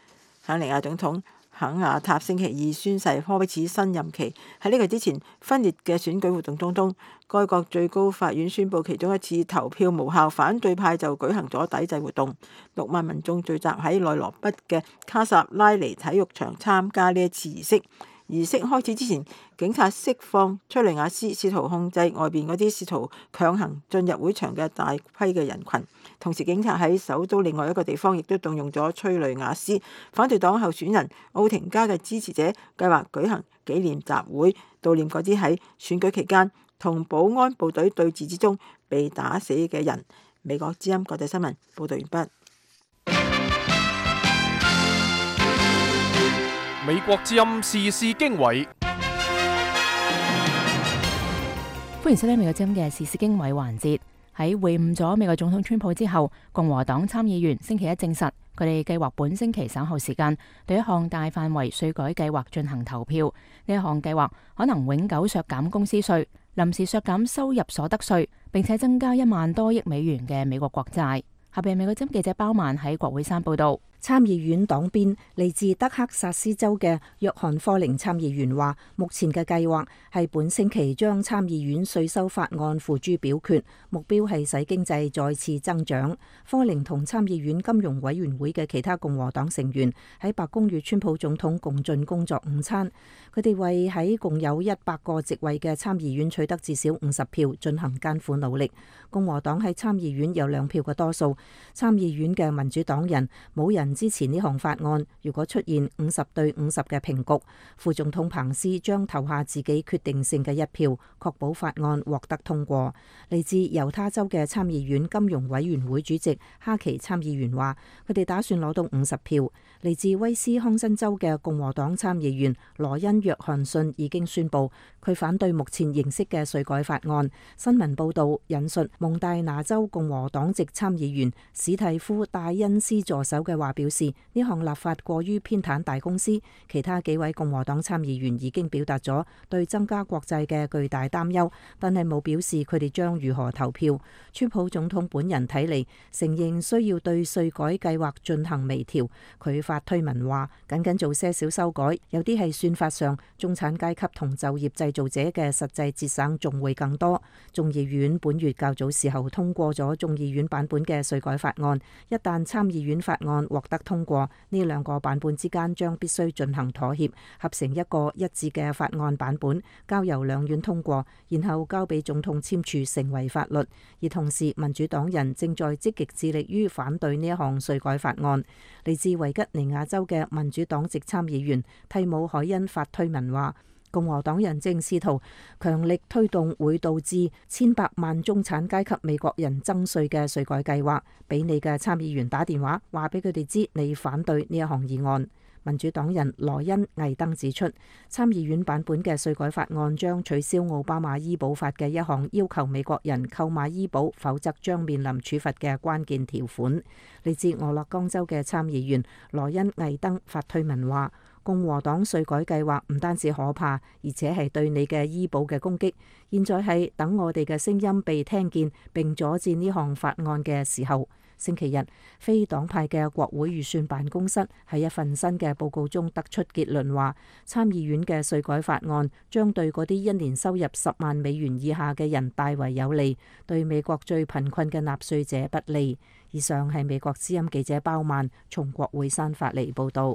肯尼亞總統肯亞塔星期二宣誓開始新任期。喺呢個之前分裂嘅選舉活動當中，該國最高法院宣布其中一次投票無效，反對派就舉行咗抵制活動。六萬民眾聚集喺內羅畢嘅卡薩拉尼體育場參加呢一次儀式。儀式開始之前，警察釋放催淚瓦斯，試圖控制外邊嗰啲試圖強行進入會場嘅大批嘅人群。同時，警察喺首都另外一個地方亦都動用咗催淚瓦斯。反對黨候選人奧廷加嘅支持者計劃舉行紀念集會，悼念嗰啲喺選舉期間同保安部隊對峙之中被打死嘅人。美國之音國際新聞報道完畢。 美國之音時事經緯， 歡迎收聽美國之音嘅時事經緯環節。喺會晤咗美國總統川普之後，共和黨參議員星期一證實，佢哋計劃本星期稍後時間對一項大範圍稅改計劃進行投票。呢一項計劃可能永久削減公司稅、臨時削減收入所得稅，並且增加一萬多億美元嘅美國國債。下邊美國之音記者包曼喺國會山報道。 參議院黨鞭嚟自德克薩斯州嘅約翰科寧參議員話，目前嘅計劃係本星期將參議院稅收法案付諸表決，目標係使經濟再次增長。科寧同參議院金融委員會嘅其他共和黨成員喺白宮與川普總統共進工作午餐，佢哋為喺共有一百個席位嘅參議院取得至少五十票進行艱苦努力。共和黨喺參議院有兩票嘅多數，參議院嘅民主黨人冇人支持呢項法案。如果出現五十對五十嘅平局，副總統彭斯將投下自己決定性嘅一票，確保法案獲得通過。嚟自猶他州嘅參議院金融委員會主席哈奇參議員話，佢哋打算攞到五十票。嚟自威斯康辛州嘅共和黨參議員羅恩約翰遜已經宣布，佢反對目前形式嘅稅改法案。新聞報道引述蒙大拿州共和黨籍參議員史蒂夫戴恩斯助手嘅話表示，呢項立法過於偏袒大公司。其他幾位共和黨參議員已經表達咗對增加國債嘅巨大擔憂，但係冇表示佢哋將如何投票。川普總統本人睇嚟承認需要對稅改計劃進行微調。佢發推文話，僅僅做些少修改，有啲係算法上，中產階級同就業製造者嘅實際節省仲會更多。眾議院本月較早時候通過咗眾議院版本嘅稅改法案，一旦參議院法案獲得通過，呢兩個版本之間將必須進行妥協，合成一個一致嘅法案版本，交由兩院通過，然後交俾總統簽署成為法律。而同時，民主黨人正在積極致力於反對呢一項稅改法案。嚟自維吉尼亞州嘅民主黨籍參議員蒂姆海恩發推文話，共和黨人正試圖強力推動會導致千百萬中產階級美國人增稅嘅稅改計劃，俾你嘅參議員打電話話俾佢哋知你反對呢一項議案。民主黨人羅恩魏登指出，參議院版本嘅稅改法案將取消奧巴馬醫保法嘅一項要求美國人購買醫保否則將面臨處罰嘅關鍵條款。嚟自俄勒岡州嘅參議員羅恩魏登發推文話，共和黨稅改計劃唔單止可怕，而且係對你嘅醫保嘅攻擊。現在係等我哋嘅聲音被聽見並阻止呢項法案嘅時候。星期日，非黨派嘅國會預算辦公室喺一份新嘅報告中得出結論話，參議院嘅稅改法案將對嗰啲一年收入十萬美元以下嘅人大為有利，對美國最貧困嘅納稅者不利。以上係美國之音記者包曼從國會山發嚟報道。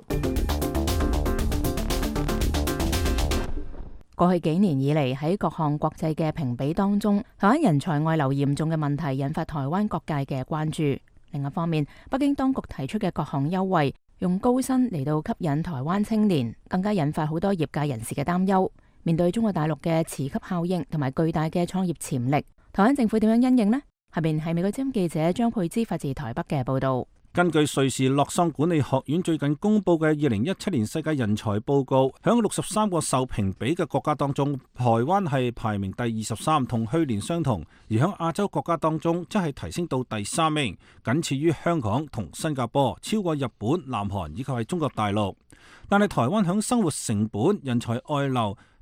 過去幾年以嚟，喺各項國際嘅評比當中，台灣人才外流嚴重嘅問題引發台灣各界嘅關注。另一方面，北京當局提出嘅各項優惠，用高薪嚟到吸引台灣青年，更加引發好多業界人士嘅擔憂。面對中國大陸嘅磁吸效應同埋巨大嘅創業潛力，台灣政府點樣因應呢？下邊係美國之音記者張佩芝發自台北嘅報道。 根據瑞士洛桑管理學院最近公布嘅二零一七年世界人才報告，響六十三個受評比嘅國家當中，台灣係排名第二十三，同去年相同；而響亞洲國家當中，則係提升到第三名，僅次於香港同新加坡，超過日本、南韓以及係中國大陸。但係台灣響生活成本、人才外流、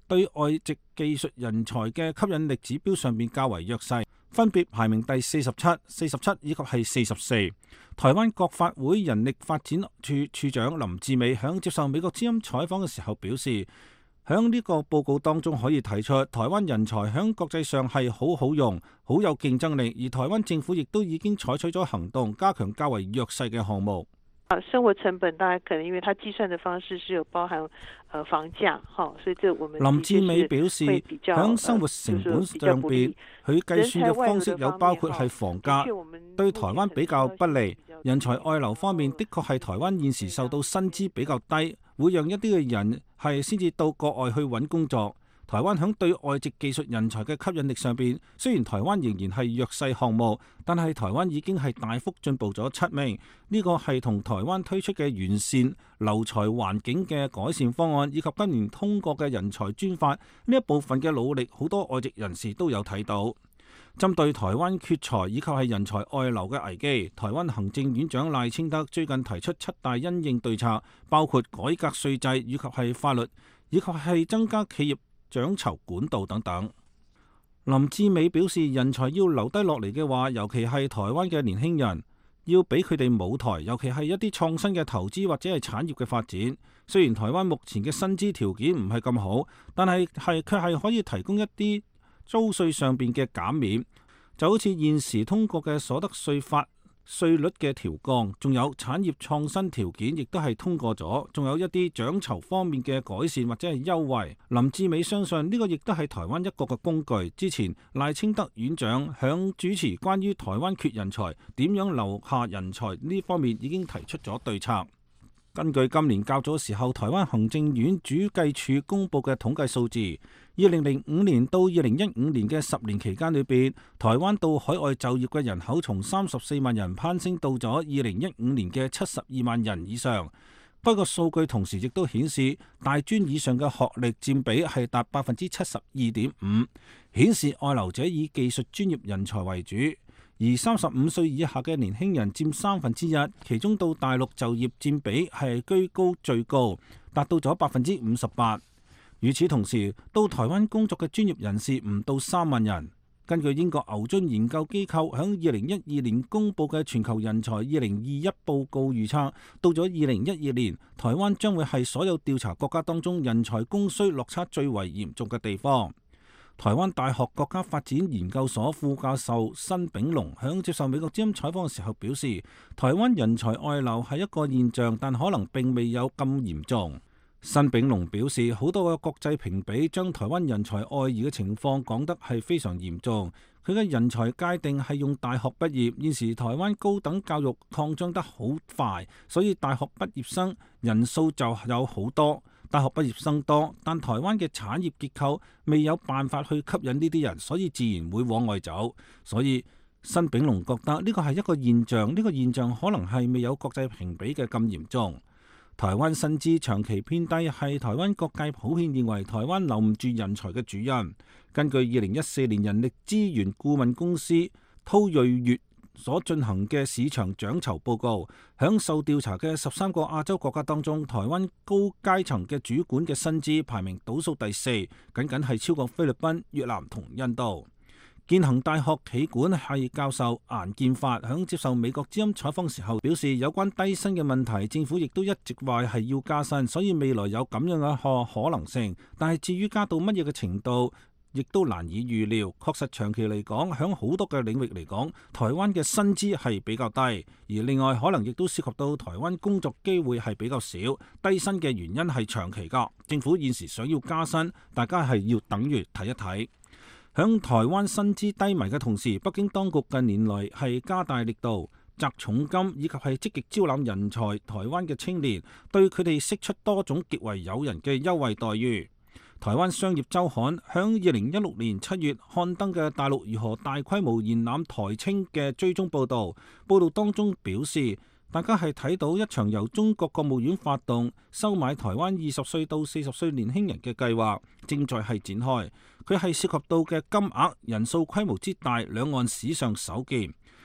對外籍技術人才嘅吸引力指標上面較為弱勢，分別排名第四十七、四十七以及係四十四。台灣國發會人力發展處處長林志美響接受美國之音採訪嘅時候表示，響呢個報告當中可以睇出，台灣人才響國際上係好好用，好有競爭力，而台灣政府亦都已經採取咗行動，加強較為弱勢嘅項目。 生活成本大概可能因為它計算的方式是有包含呃房價，所以這我們林志美表示，響生活成本上邊，佢計算嘅方式有包括係房價，對台灣比較不利。人才外流方面，的確係台灣現時受到薪資比較低，會讓一啲嘅人係先至到國外去揾工作。台灣響對外籍技術人才嘅吸引力上邊，雖然台灣仍然係弱勢項目，但係台灣已經係大幅進步咗七名。呢個係同台灣推出嘅完善留才環境嘅改善方案，以及今年通過嘅人才專法呢一部分嘅努力，好多外籍人士都有睇到。針對台灣缺才以及係人才外流嘅危機，台灣行政院長賴清德最近提出七大因應對策，包括改革稅制以及係法律，以及係增加企業獎酬管道等等。林志美表示，人才要留低落嚟嘅話，尤其係台灣嘅年輕人，要俾佢哋舞台，尤其係一啲創新嘅投資或者係產業嘅發展。雖然台灣目前嘅薪資條件唔係咁好，但係係卻係可以提供一啲租稅上邊嘅減免，就好似現時通過嘅所得稅法稅率嘅調降，仲有產業創新條件，亦都係通過咗，仲有一啲獎酬方面嘅改善或者係優惠。林志美相信呢個亦都係台灣一個嘅工具。之前賴清德院長響主持關於台灣缺人才點樣留下人才呢方面已經提出咗對策。根據今年較早時候台灣行政院主計處公布嘅統計數字，二零零五年到二零一五年嘅十年期間裏邊，台灣到海外就業嘅人口從三十四萬人攀升到咗二零一五年嘅七十二萬人以上。不過數據同時亦都顯示，大專以上嘅學歷佔比係達百分之七十二點五，顯示外流者以技術專業人才為主。而三十五歲以下嘅年輕人佔三分之一，其中到大陸就業佔比係居高最高，達到咗百分之五十八。與此同時，到台灣工作嘅專業人士唔到三萬人。根據英國牛津研究機構響二零一二年公佈嘅全球人才二零二一報告預測，到咗二零一二年，台灣將會係所有調查國家當中人才供需落差最為嚴重嘅地方。台灣大學國家發展研究所副教授辛炳龍響接受美國之音採訪嘅時候表示，台灣人才外流係一個現象，但可能並未有咁嚴重。辛炳龍表示，好多嘅國際評比將台灣人才外移嘅情況講得係非常嚴重。佢嘅人才界定係用大學畢業，現時台灣高等教育擴張得好快，所以大學畢業生人數就有好多。大學畢業生多，但台灣嘅產業結構未有辦法去吸引呢啲人，所以自然會往外走。所以辛炳龍覺得呢個係一個現象，呢個現象可能係未有國際評比嘅咁嚴重。台灣薪資長期偏低係台灣各界普遍認為台灣留唔住人才嘅主因。根據二零一四年人力資源顧問公司韜瑞月所進行嘅市場獎酬報告，響受調查嘅十三個亞洲國家當中，台灣高階層嘅主管嘅薪資排名倒數第四，僅僅係超過菲律賓、越南同印度。建行大學企管系教授顏建發響接受美國之音採訪時候表示，有關低薪嘅問題，政府亦都一直話係要加薪，所以未來有咁樣嘅可可能性。但係至於加到乜嘢嘅程度，亦都難以預料。確實長期嚟講，響好多嘅領域嚟講，台灣嘅薪資係比較低，而另外可能亦都涉及到台灣工作機會係比較少。低薪嘅原因係長期㗎。政府現時想要加薪，大家係要等於睇一睇。響台灣薪資低迷嘅同時，北京當局近年來係加大力度擲重金，以及係積極招攬人才。台灣嘅青年對佢哋釋出多種極為誘人嘅優惠待遇。台灣商業週刊響二零一六年七月刊登嘅大陸如何大規模延攬台青嘅追蹤報導，報導當中表示，大家係睇到一場由中國國務院發動收買台灣二十歲到四十歲年輕人嘅計劃正在係展開。佢係涉及到嘅金額、人數規模之大，兩岸史上首見。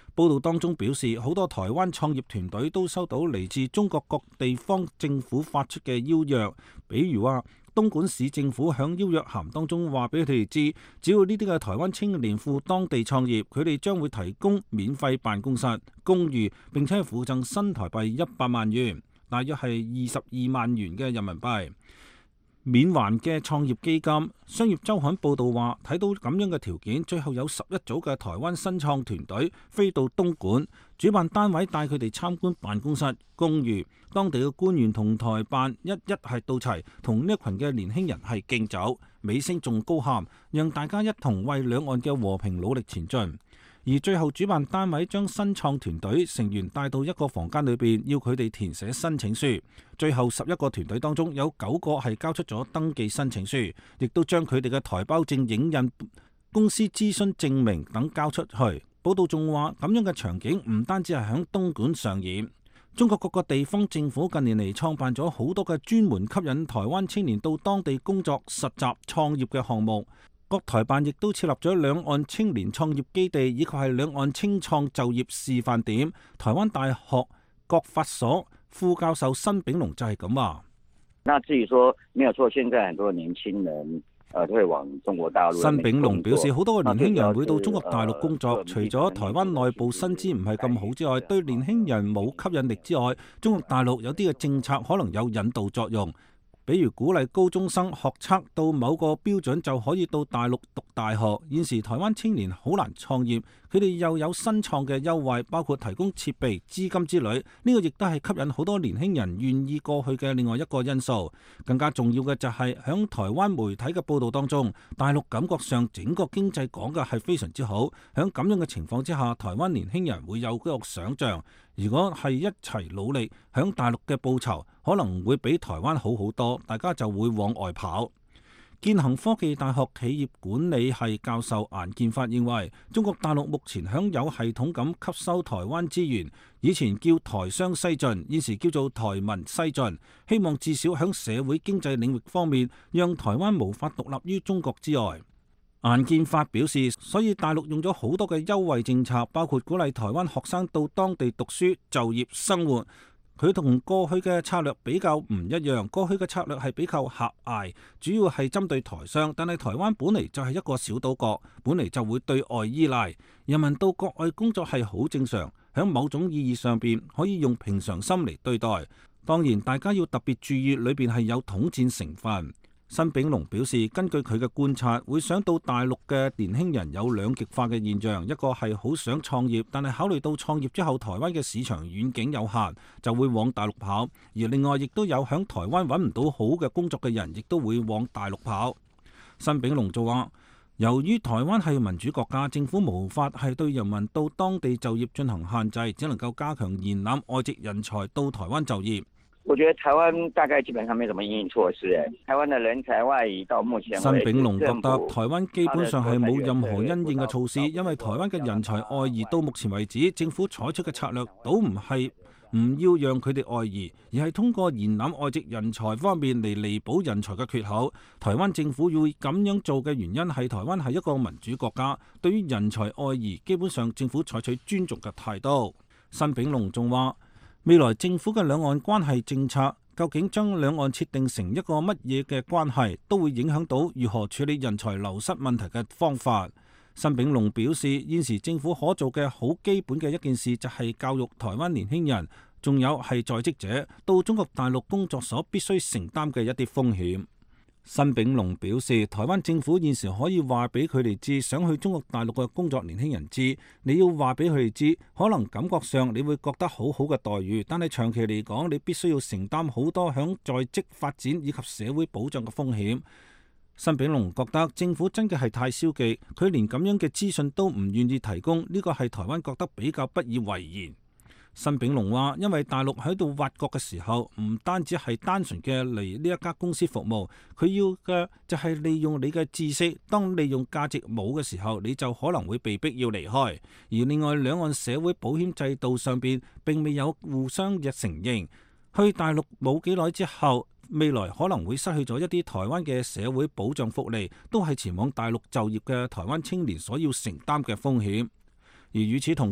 報道當中表示，好多台灣創業團隊都收到嚟自中國各地方政府發出嘅邀約，比如話東莞市政府響邀約函當中話俾佢哋知，只要呢啲嘅台灣青年赴當地創業，佢哋將會提供免費辦公室、公寓，並且係附贈新台幣一百萬元，大約係二十二萬元嘅人民幣。緬環嘅創業基金，商業週刊報道話，睇到咁樣嘅條件，最後有十一組嘅台灣新創團隊飛到東莞，主辦單位帶佢哋參觀辦公室、公寓，當地嘅官員同台辦一一係到齊，同呢一群嘅年輕人係敬酒，尾聲仲高喊，讓大家一同為兩岸嘅和平努力前進。而最後主辦單位將新創團隊成員帶到一個房間裏邊，要佢哋填寫申請書。最後十一個團隊當中有九個係交出咗登記申請書，亦都將佢哋嘅台胞證、影印、公司諮詢證明等交出去。報道仲話，咁樣嘅場景唔單止係響東莞上演，中國各個地方政府近年嚟創辦咗好多嘅專門吸引台灣青年到當地工作、實習、創業嘅項目。國台辦亦都設立咗兩岸青年創業基地，以及係兩岸青創就業示範點。台灣大學國法所副教授申炳龍就係咁話。 那至於說沒有錯，現在很多年輕人誒都會往中國大陸。 申炳龍表示，好多嘅年輕人會到中國大陸工作，除咗台灣內部薪資唔係咁好之外，對年輕人冇吸引力之外，中國大陸有啲嘅政策可能有引導作用。比如鼓勵高中生學測到某個標準就可以到大陸讀大學。現時台灣青年好難創業，佢哋又有新創嘅優惠，包括提供設備、資金之類。呢個亦都係吸引好多年輕人願意過去嘅另外一個因素。更加重要嘅就係響台灣媒體嘅報導當中，大陸感覺上整個經濟講嘅係非常之好。響咁樣嘅情況之下，台灣年輕人會有嗰個想像，如果係一齊努力，響大陸嘅報酬可能會比台灣好好多，大家就會往外跑。建行科技大學企業管理系教授顏建發認為，中國大陸目前響有系統咁吸收台灣資源，以前叫台商西進，現時叫做台民西進，希望至少響社會經濟領域方面，讓台灣無法獨立於中國之外。顏建發表示，所以大陸用咗好多嘅優惠政策，包括鼓勵台灣學生到當地讀書、就業、生活。佢同過去嘅策略比較唔一樣，過去嘅策略係比較狹隘，主要係針對台商。但係台灣本嚟就係一個小島國，本嚟就會對外依賴，人民到國外工作係好正常，喺某種意義上邊可以用平常心嚟對待。當然，大家要特別注意裏邊係有統戰成分。申炳龍表示，根據佢嘅觀察，會想到大陸嘅年輕人有兩極化嘅現象，一個係好想創業，但係考慮到創業之後台灣嘅市場遠景有限，就會往大陸跑；而另外亦都有響台灣揾唔到好嘅工作嘅人，亦都會往大陸跑。申炳龍就話，由於台灣係民主國家，政府無法係對人民到當地就業進行限制，只能夠加強延攬外籍人才到台灣就業。 我覺得台灣大概基本上沒什麼因應措施，誒，台灣的人才外移到目前為止， 申炳龍覺得台灣基本上係冇任何因應嘅措施，因為台灣嘅人才外移到目前為止，政府採取嘅策略倒唔係唔要讓佢哋外移，而係通過延攬外籍人才方面嚟彌補人才嘅缺口。台灣政府要咁樣做嘅原因係台灣係一個民主國家，對於人才外移，基本上政府採取尊重嘅態度。申炳龍仲話，未來政府嘅兩岸關係政策究竟將兩岸設定成一個乜嘢嘅關係，都會影響到如何處理人才流失問題嘅方法。申炳龍表示，現時政府可做嘅好基本嘅一件事就係教育台灣年輕人，仲有係在職者到中國大陸工作所必須承擔嘅一啲風險。申炳龍表示，台灣政府現時可以話俾佢哋知，想去中國大陸嘅工作年輕人知，你要話俾佢哋知，可能感覺上你會覺得好好嘅待遇，但係長期嚟講，你必須要承擔好多響在職發展以及社會保障嘅風險。申炳龍覺得政府真嘅係太消極，佢連咁樣嘅資訊都唔願意提供，呢個係台灣覺得比較不以為然。申炳龍話，因為大陸喺度挖角嘅時候，唔單止係單純嘅嚟呢一家公司服務，佢要嘅就係利用你嘅知識。當利用價值冇嘅時候，你就可能會被逼要離開。而另外，兩岸社會保險制度上邊並未有互相嘅承認。去大陸冇幾耐之後，未來可能會失去咗一啲台灣嘅社會保障福利，都係前往大陸就業嘅台灣青年所要承擔嘅風險。而與此同時，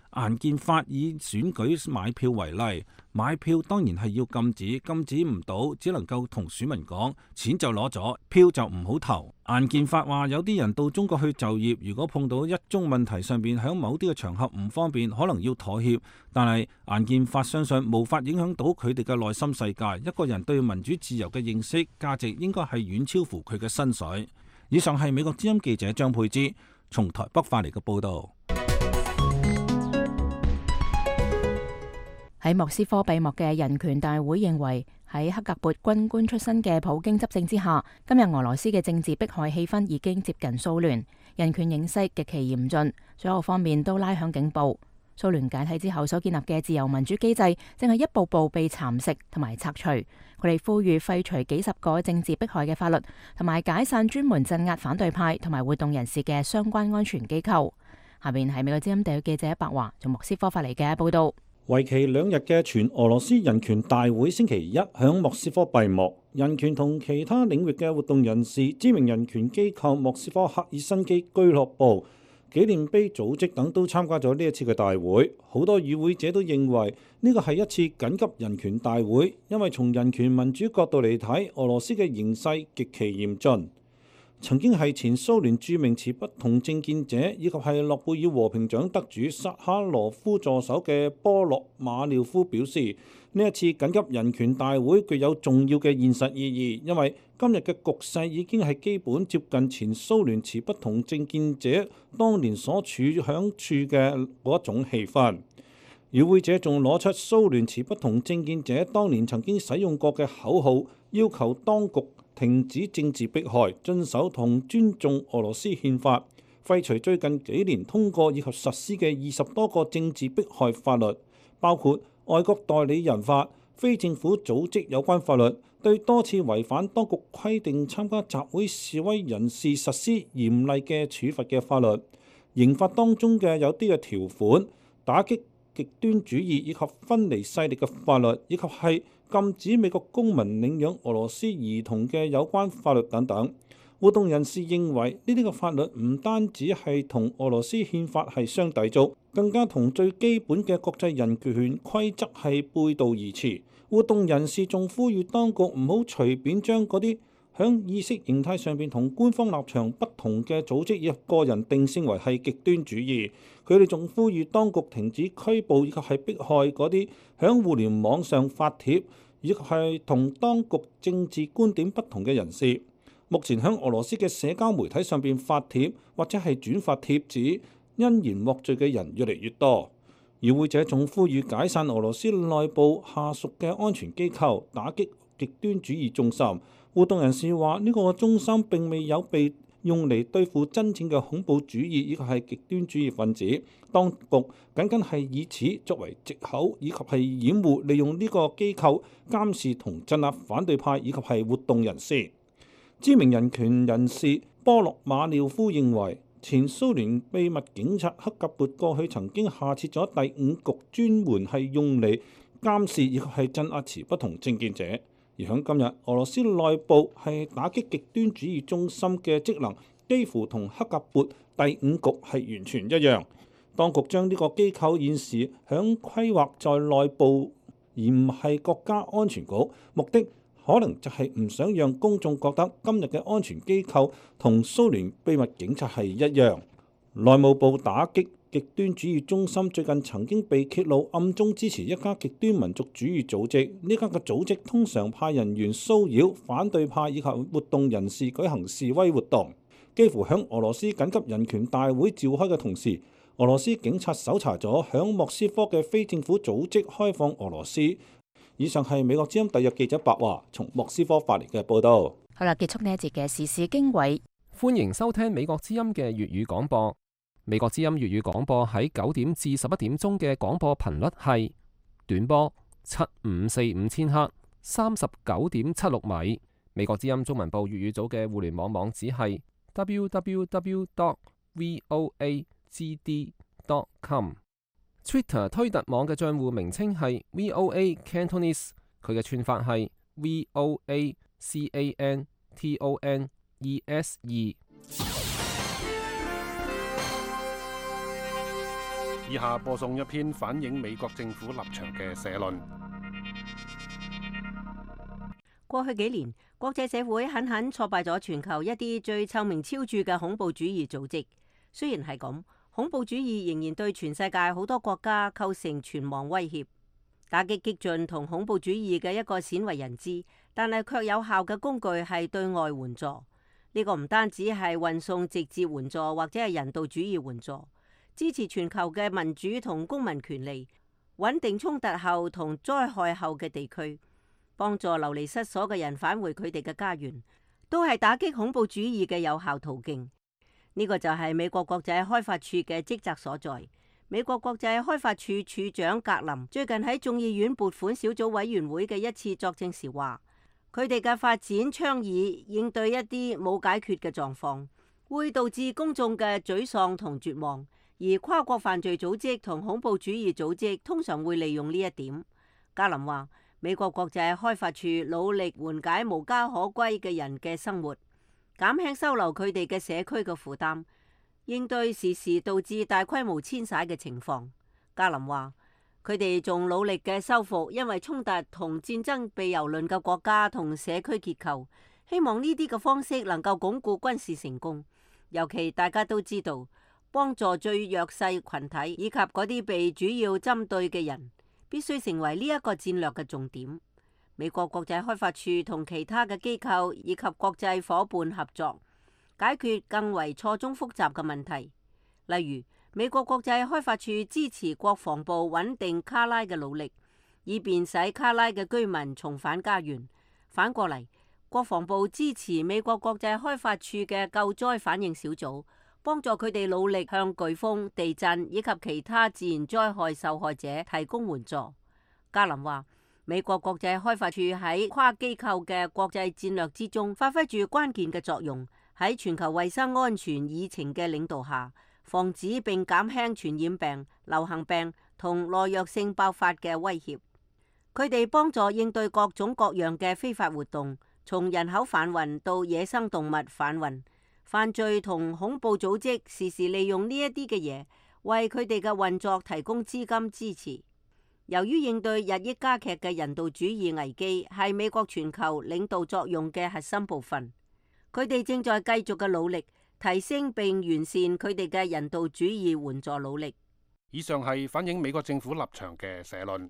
顏建發以選舉買票為例，買票當然係要禁止，禁止唔到，只能夠同選民講，錢就攞咗，票就唔好投。顏建發話有啲人到中國去就業，如果碰到一宗問題上邊響某啲嘅場合唔方便，可能要妥協，但係顏建發相信無法影響到佢哋嘅內心世界。一個人對民主自由嘅認識價值應該係遠超乎佢嘅薪水。以上係美國之音記者張佩芝從台北發嚟嘅報道。 喺莫斯科閉幕嘅人權大會認為，喺克格勃軍官出身嘅普京執政之下，今日俄羅斯嘅政治迫害氣氛已經接近蘇聯，人權形勢極其嚴峻，所有方面都拉響警報。蘇聯解體之後所建立嘅自由民主機制，正係一步步被蠶食同埋拆除。佢哋呼籲廢除幾十個政治迫害嘅法律，同埋解散專門鎮壓反對派同埋活動人士嘅相關安全機構。下面係美國之音特約記者白華從莫斯科發嚟嘅報道。 為期兩日嘅全俄羅斯人權大會星期一響莫斯科閉幕，人權同其他領域嘅活動人士、知名人權機構莫斯科赫爾辛基俱樂部、紀念碑組織等都參加咗呢一次嘅大會。好多與會者都認為呢個係一次緊急人權大會，因為從人權民主角度嚟睇，俄羅斯嘅形勢極其嚴峻。曾經係前蘇聯著名持不同政見者，以及係諾貝爾和平獎得主薩哈羅夫助手嘅波洛馬廖夫表示，呢一次緊急人權大會具有重要嘅現實意義，因為今日嘅局勢已經係基本接近前蘇聯持不同政見者當年所處響處嘅嗰種氣氛。與會者仲攞出蘇聯持不同政見者當年曾經使用過嘅口號，要求當局停止政治迫害，遵守同尊重俄羅斯憲法，廢除最近幾年通過以及實施嘅二十多個政治迫害法律，包括外國代理人法、非政府組織有關法律，對多次違反當局規定參加集會示威人士實施嚴厲嘅處罰嘅法律。刑法當中嘅有啲嘅條款，打擊極端主義以及分離勢力嘅法律，以及係禁止美國公民領養俄羅斯兒童嘅有關法律等等。活動人士認為呢啲嘅法律唔單止係同俄羅斯憲法係相抵觸，更加同最基本嘅國際人權規則係背道而馳。活動人士仲呼籲當局唔好隨便將嗰啲響意識形態上邊同官方立場不同嘅組織以及個人定性為係極端主義。佢哋仲呼籲當局停止拘捕以及係迫害嗰啲響互聯網上發帖以及係同當局政治觀點不同嘅人士。目前響俄羅斯嘅社交媒體上邊發帖或者係轉發帖子因言獲罪嘅人越嚟越多。與會者仲呼籲解散俄羅斯內部下屬嘅安全機構，打擊極端主義中心。活動人士話呢個中心並未有被用嚟對付真正嘅恐怖主義以及係極端主義分子，當局僅僅係以此作為藉口以及係掩護，利用呢個機構監視同鎮壓反對派以及係活動人士。知名人權人士波洛馬廖夫認為，前蘇聯秘密警察克格勃過去曾經下設咗第五局，專門係用嚟監視以及係鎮壓持不同政見者。而響今日，俄羅斯內部係打擊極端主義中心嘅職能，幾乎同克格勃第五局係完全一樣。當局將呢個機構現時響規劃在內部，而唔係國家安全局，目的可能就係唔想讓公眾覺得今日嘅安全機構同蘇聯秘密警察係一樣。內務部打擊極端主義中心最近曾經被揭露暗中支持一家極端民族主義組織，呢家嘅組織通常派人員騷擾反對派以及活動人士舉行示威活動。幾乎響俄羅斯緊急人權大會召開嘅同時，俄羅斯警察搜查咗響莫斯科嘅非政府組織開放俄羅斯。以上係美國之音特約記者白華從莫斯科發嚟嘅報道。 好啦，結束呢一節嘅時事經緯， 歡迎收聽美國之音嘅粵語廣播。美國之音粵語廣播喺九點至十一點鐘嘅廣播頻率係短波七五四五千赫，三十九點七六米。美國之音中文部粵語組嘅互聯網網址係 double-u double-u double-u dot voa g d dot com。Twitter 推特網嘅賬戶名稱係 V O A Cantonese， 佢嘅串法係 V O A C A N T O N E S E。 以下播送一篇反映美國政府立場嘅社論。 過去幾年，國際社會狠狠挫敗咗全球一啲最臭名昭著嘅恐怖主義組織。雖然係咁，恐怖主義仍然對全世界好多國家構成存亡威脅。打擊激進同恐怖主義嘅一個鮮為人知，但係卻有效嘅工具係對外援助。呢個唔單止係運送直接援助或者係人道主義援助，支持全球嘅民主同公民權利，穩定衝突後同災害後嘅地區，幫助流離失所嘅人返回佢哋嘅家園，都係打擊恐怖主義嘅有效途徑。呢個就係美國國際開發處嘅職責所在。美國國際開發處處長格林最近喺眾議院撥款小組委員會嘅一次作證時話，佢哋嘅發展倡議應對一啲冇解決嘅狀況，會導致公眾嘅沮喪同絕望，而跨國犯罪組織同恐怖主義組織通常會利用呢一點。格林話，美國國際開發處努力緩解無家可歸嘅人嘅生活，減輕收留佢哋嘅社區嘅負擔，應對時時導致大規模遷徙嘅情況。格林話，佢哋仲努力嘅修復因為衝突同戰爭被蹂躪嘅國家同社區結構，希望呢啲嘅方式能夠鞏固軍事成功。尤其大家都知道，幫助最弱勢群體以及嗰啲被主要針對嘅人，必須成為呢一個戰略嘅重點。美國國際開發處同其他嘅機構以及國際夥伴合作，解決更為錯綜複雜嘅問題。例如，美國國際開發處支持國防部穩定卡拉嘅努力，以便使卡拉嘅居民重返家園。反過嚟，國防部支持美國國際開發處嘅救災反應小組，幫助佢哋努力向颶風、地震以及其他自然災害受害者提供援助。格林話，美國國際開發處喺跨機構嘅國際戰略之中發揮住關鍵嘅作用，喺全球衛生安全議程嘅領導下，防止並減輕傳染病、流行病同耐藥性爆發嘅威脅。佢哋幫助應對各種各樣嘅非法活動，從人口販運到野生動物販運。犯罪同恐怖組織時時利用呢一啲嘅嘢，為佢哋嘅運作提供資金支持。由於應對日益加劇嘅人道主義危機係美國全球領導作用嘅核心部分，佢哋正在繼續嘅努力，提升並完善佢哋嘅人道主義援助努力。 以上係反映美國政府立場嘅社論。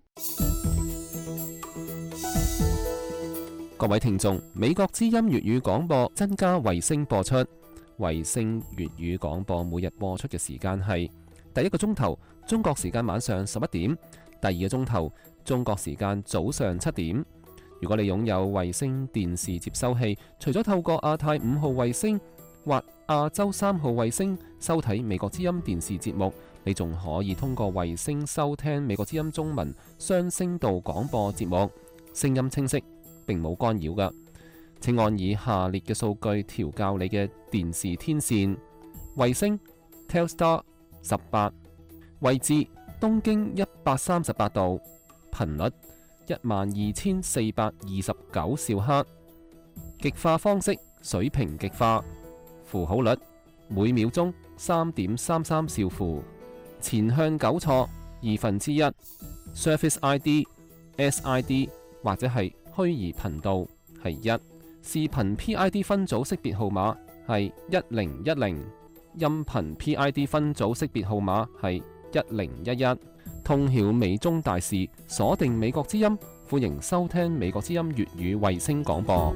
各位聽眾，美國之音粵語廣播增加衛星播出。衛星粵語廣播每日播出嘅時間係第一個鐘頭中國時間晚上十一點，第二個鐘頭中國時間早上七點。如果你擁有衛星電視接收器，除咗透過亞太五號衛星或亞洲三號衛星收睇美國之音電視節目，你仲可以通過衛星收聽美國之音中文雙聲道廣播節目，聲音清晰，並冇干擾㗎。請按以下列嘅數據調校你嘅電視天線：衛星 Telstar 十八，位置東經一百三十八度，頻率一萬二千四百二十九兆赫，極化方式水平極化，符號率每秒鐘三點三三兆符，前向糾錯二分之一 ，Surface I D、S I D 或者係虛擬頻道係一。視頻 P I D 分組識別號碼係一零一零，音頻 P I D 分組識別號碼係一零一一。通曉美中大事，鎖定美國之音，歡迎收聽美國之音粵語衛星廣播。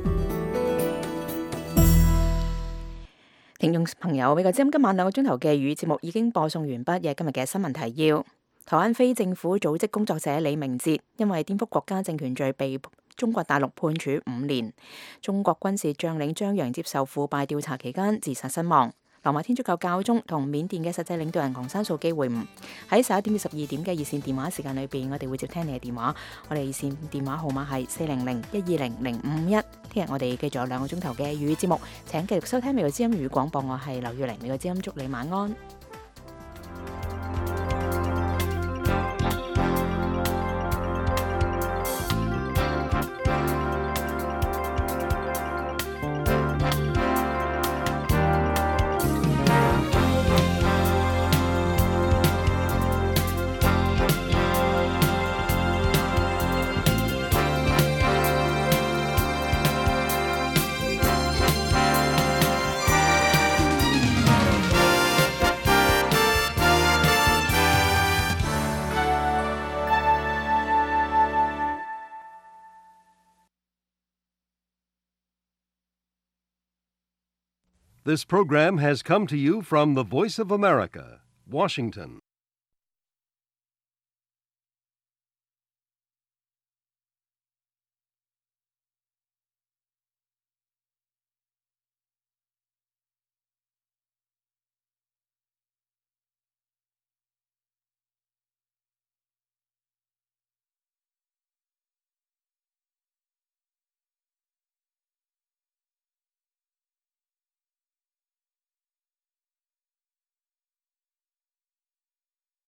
聽眾朋友，美國之音今晚兩個鐘頭嘅粵語節目已經播送完畢嘅今日嘅新聞提要。台灣非政府組織工作者李明哲因為顛覆國家政權罪被中國大陸判處五年。中國軍事將領張陽接受腐敗調查期間自殺身亡。羅馬天主教教宗同緬甸嘅實際領導人昂山素基會晤。喺十一點至十二點嘅熱線電話時間裏邊，我哋會接聽你嘅電話。我哋熱線電話號碼係四零零一二零零五一。聽日我哋繼續有兩個鐘頭嘅粵語節目，請繼續收聽美國之音粵語廣播。我係劉月玲，美國之音祝你晚安。 This program has come to you from the Voice of America, Washington.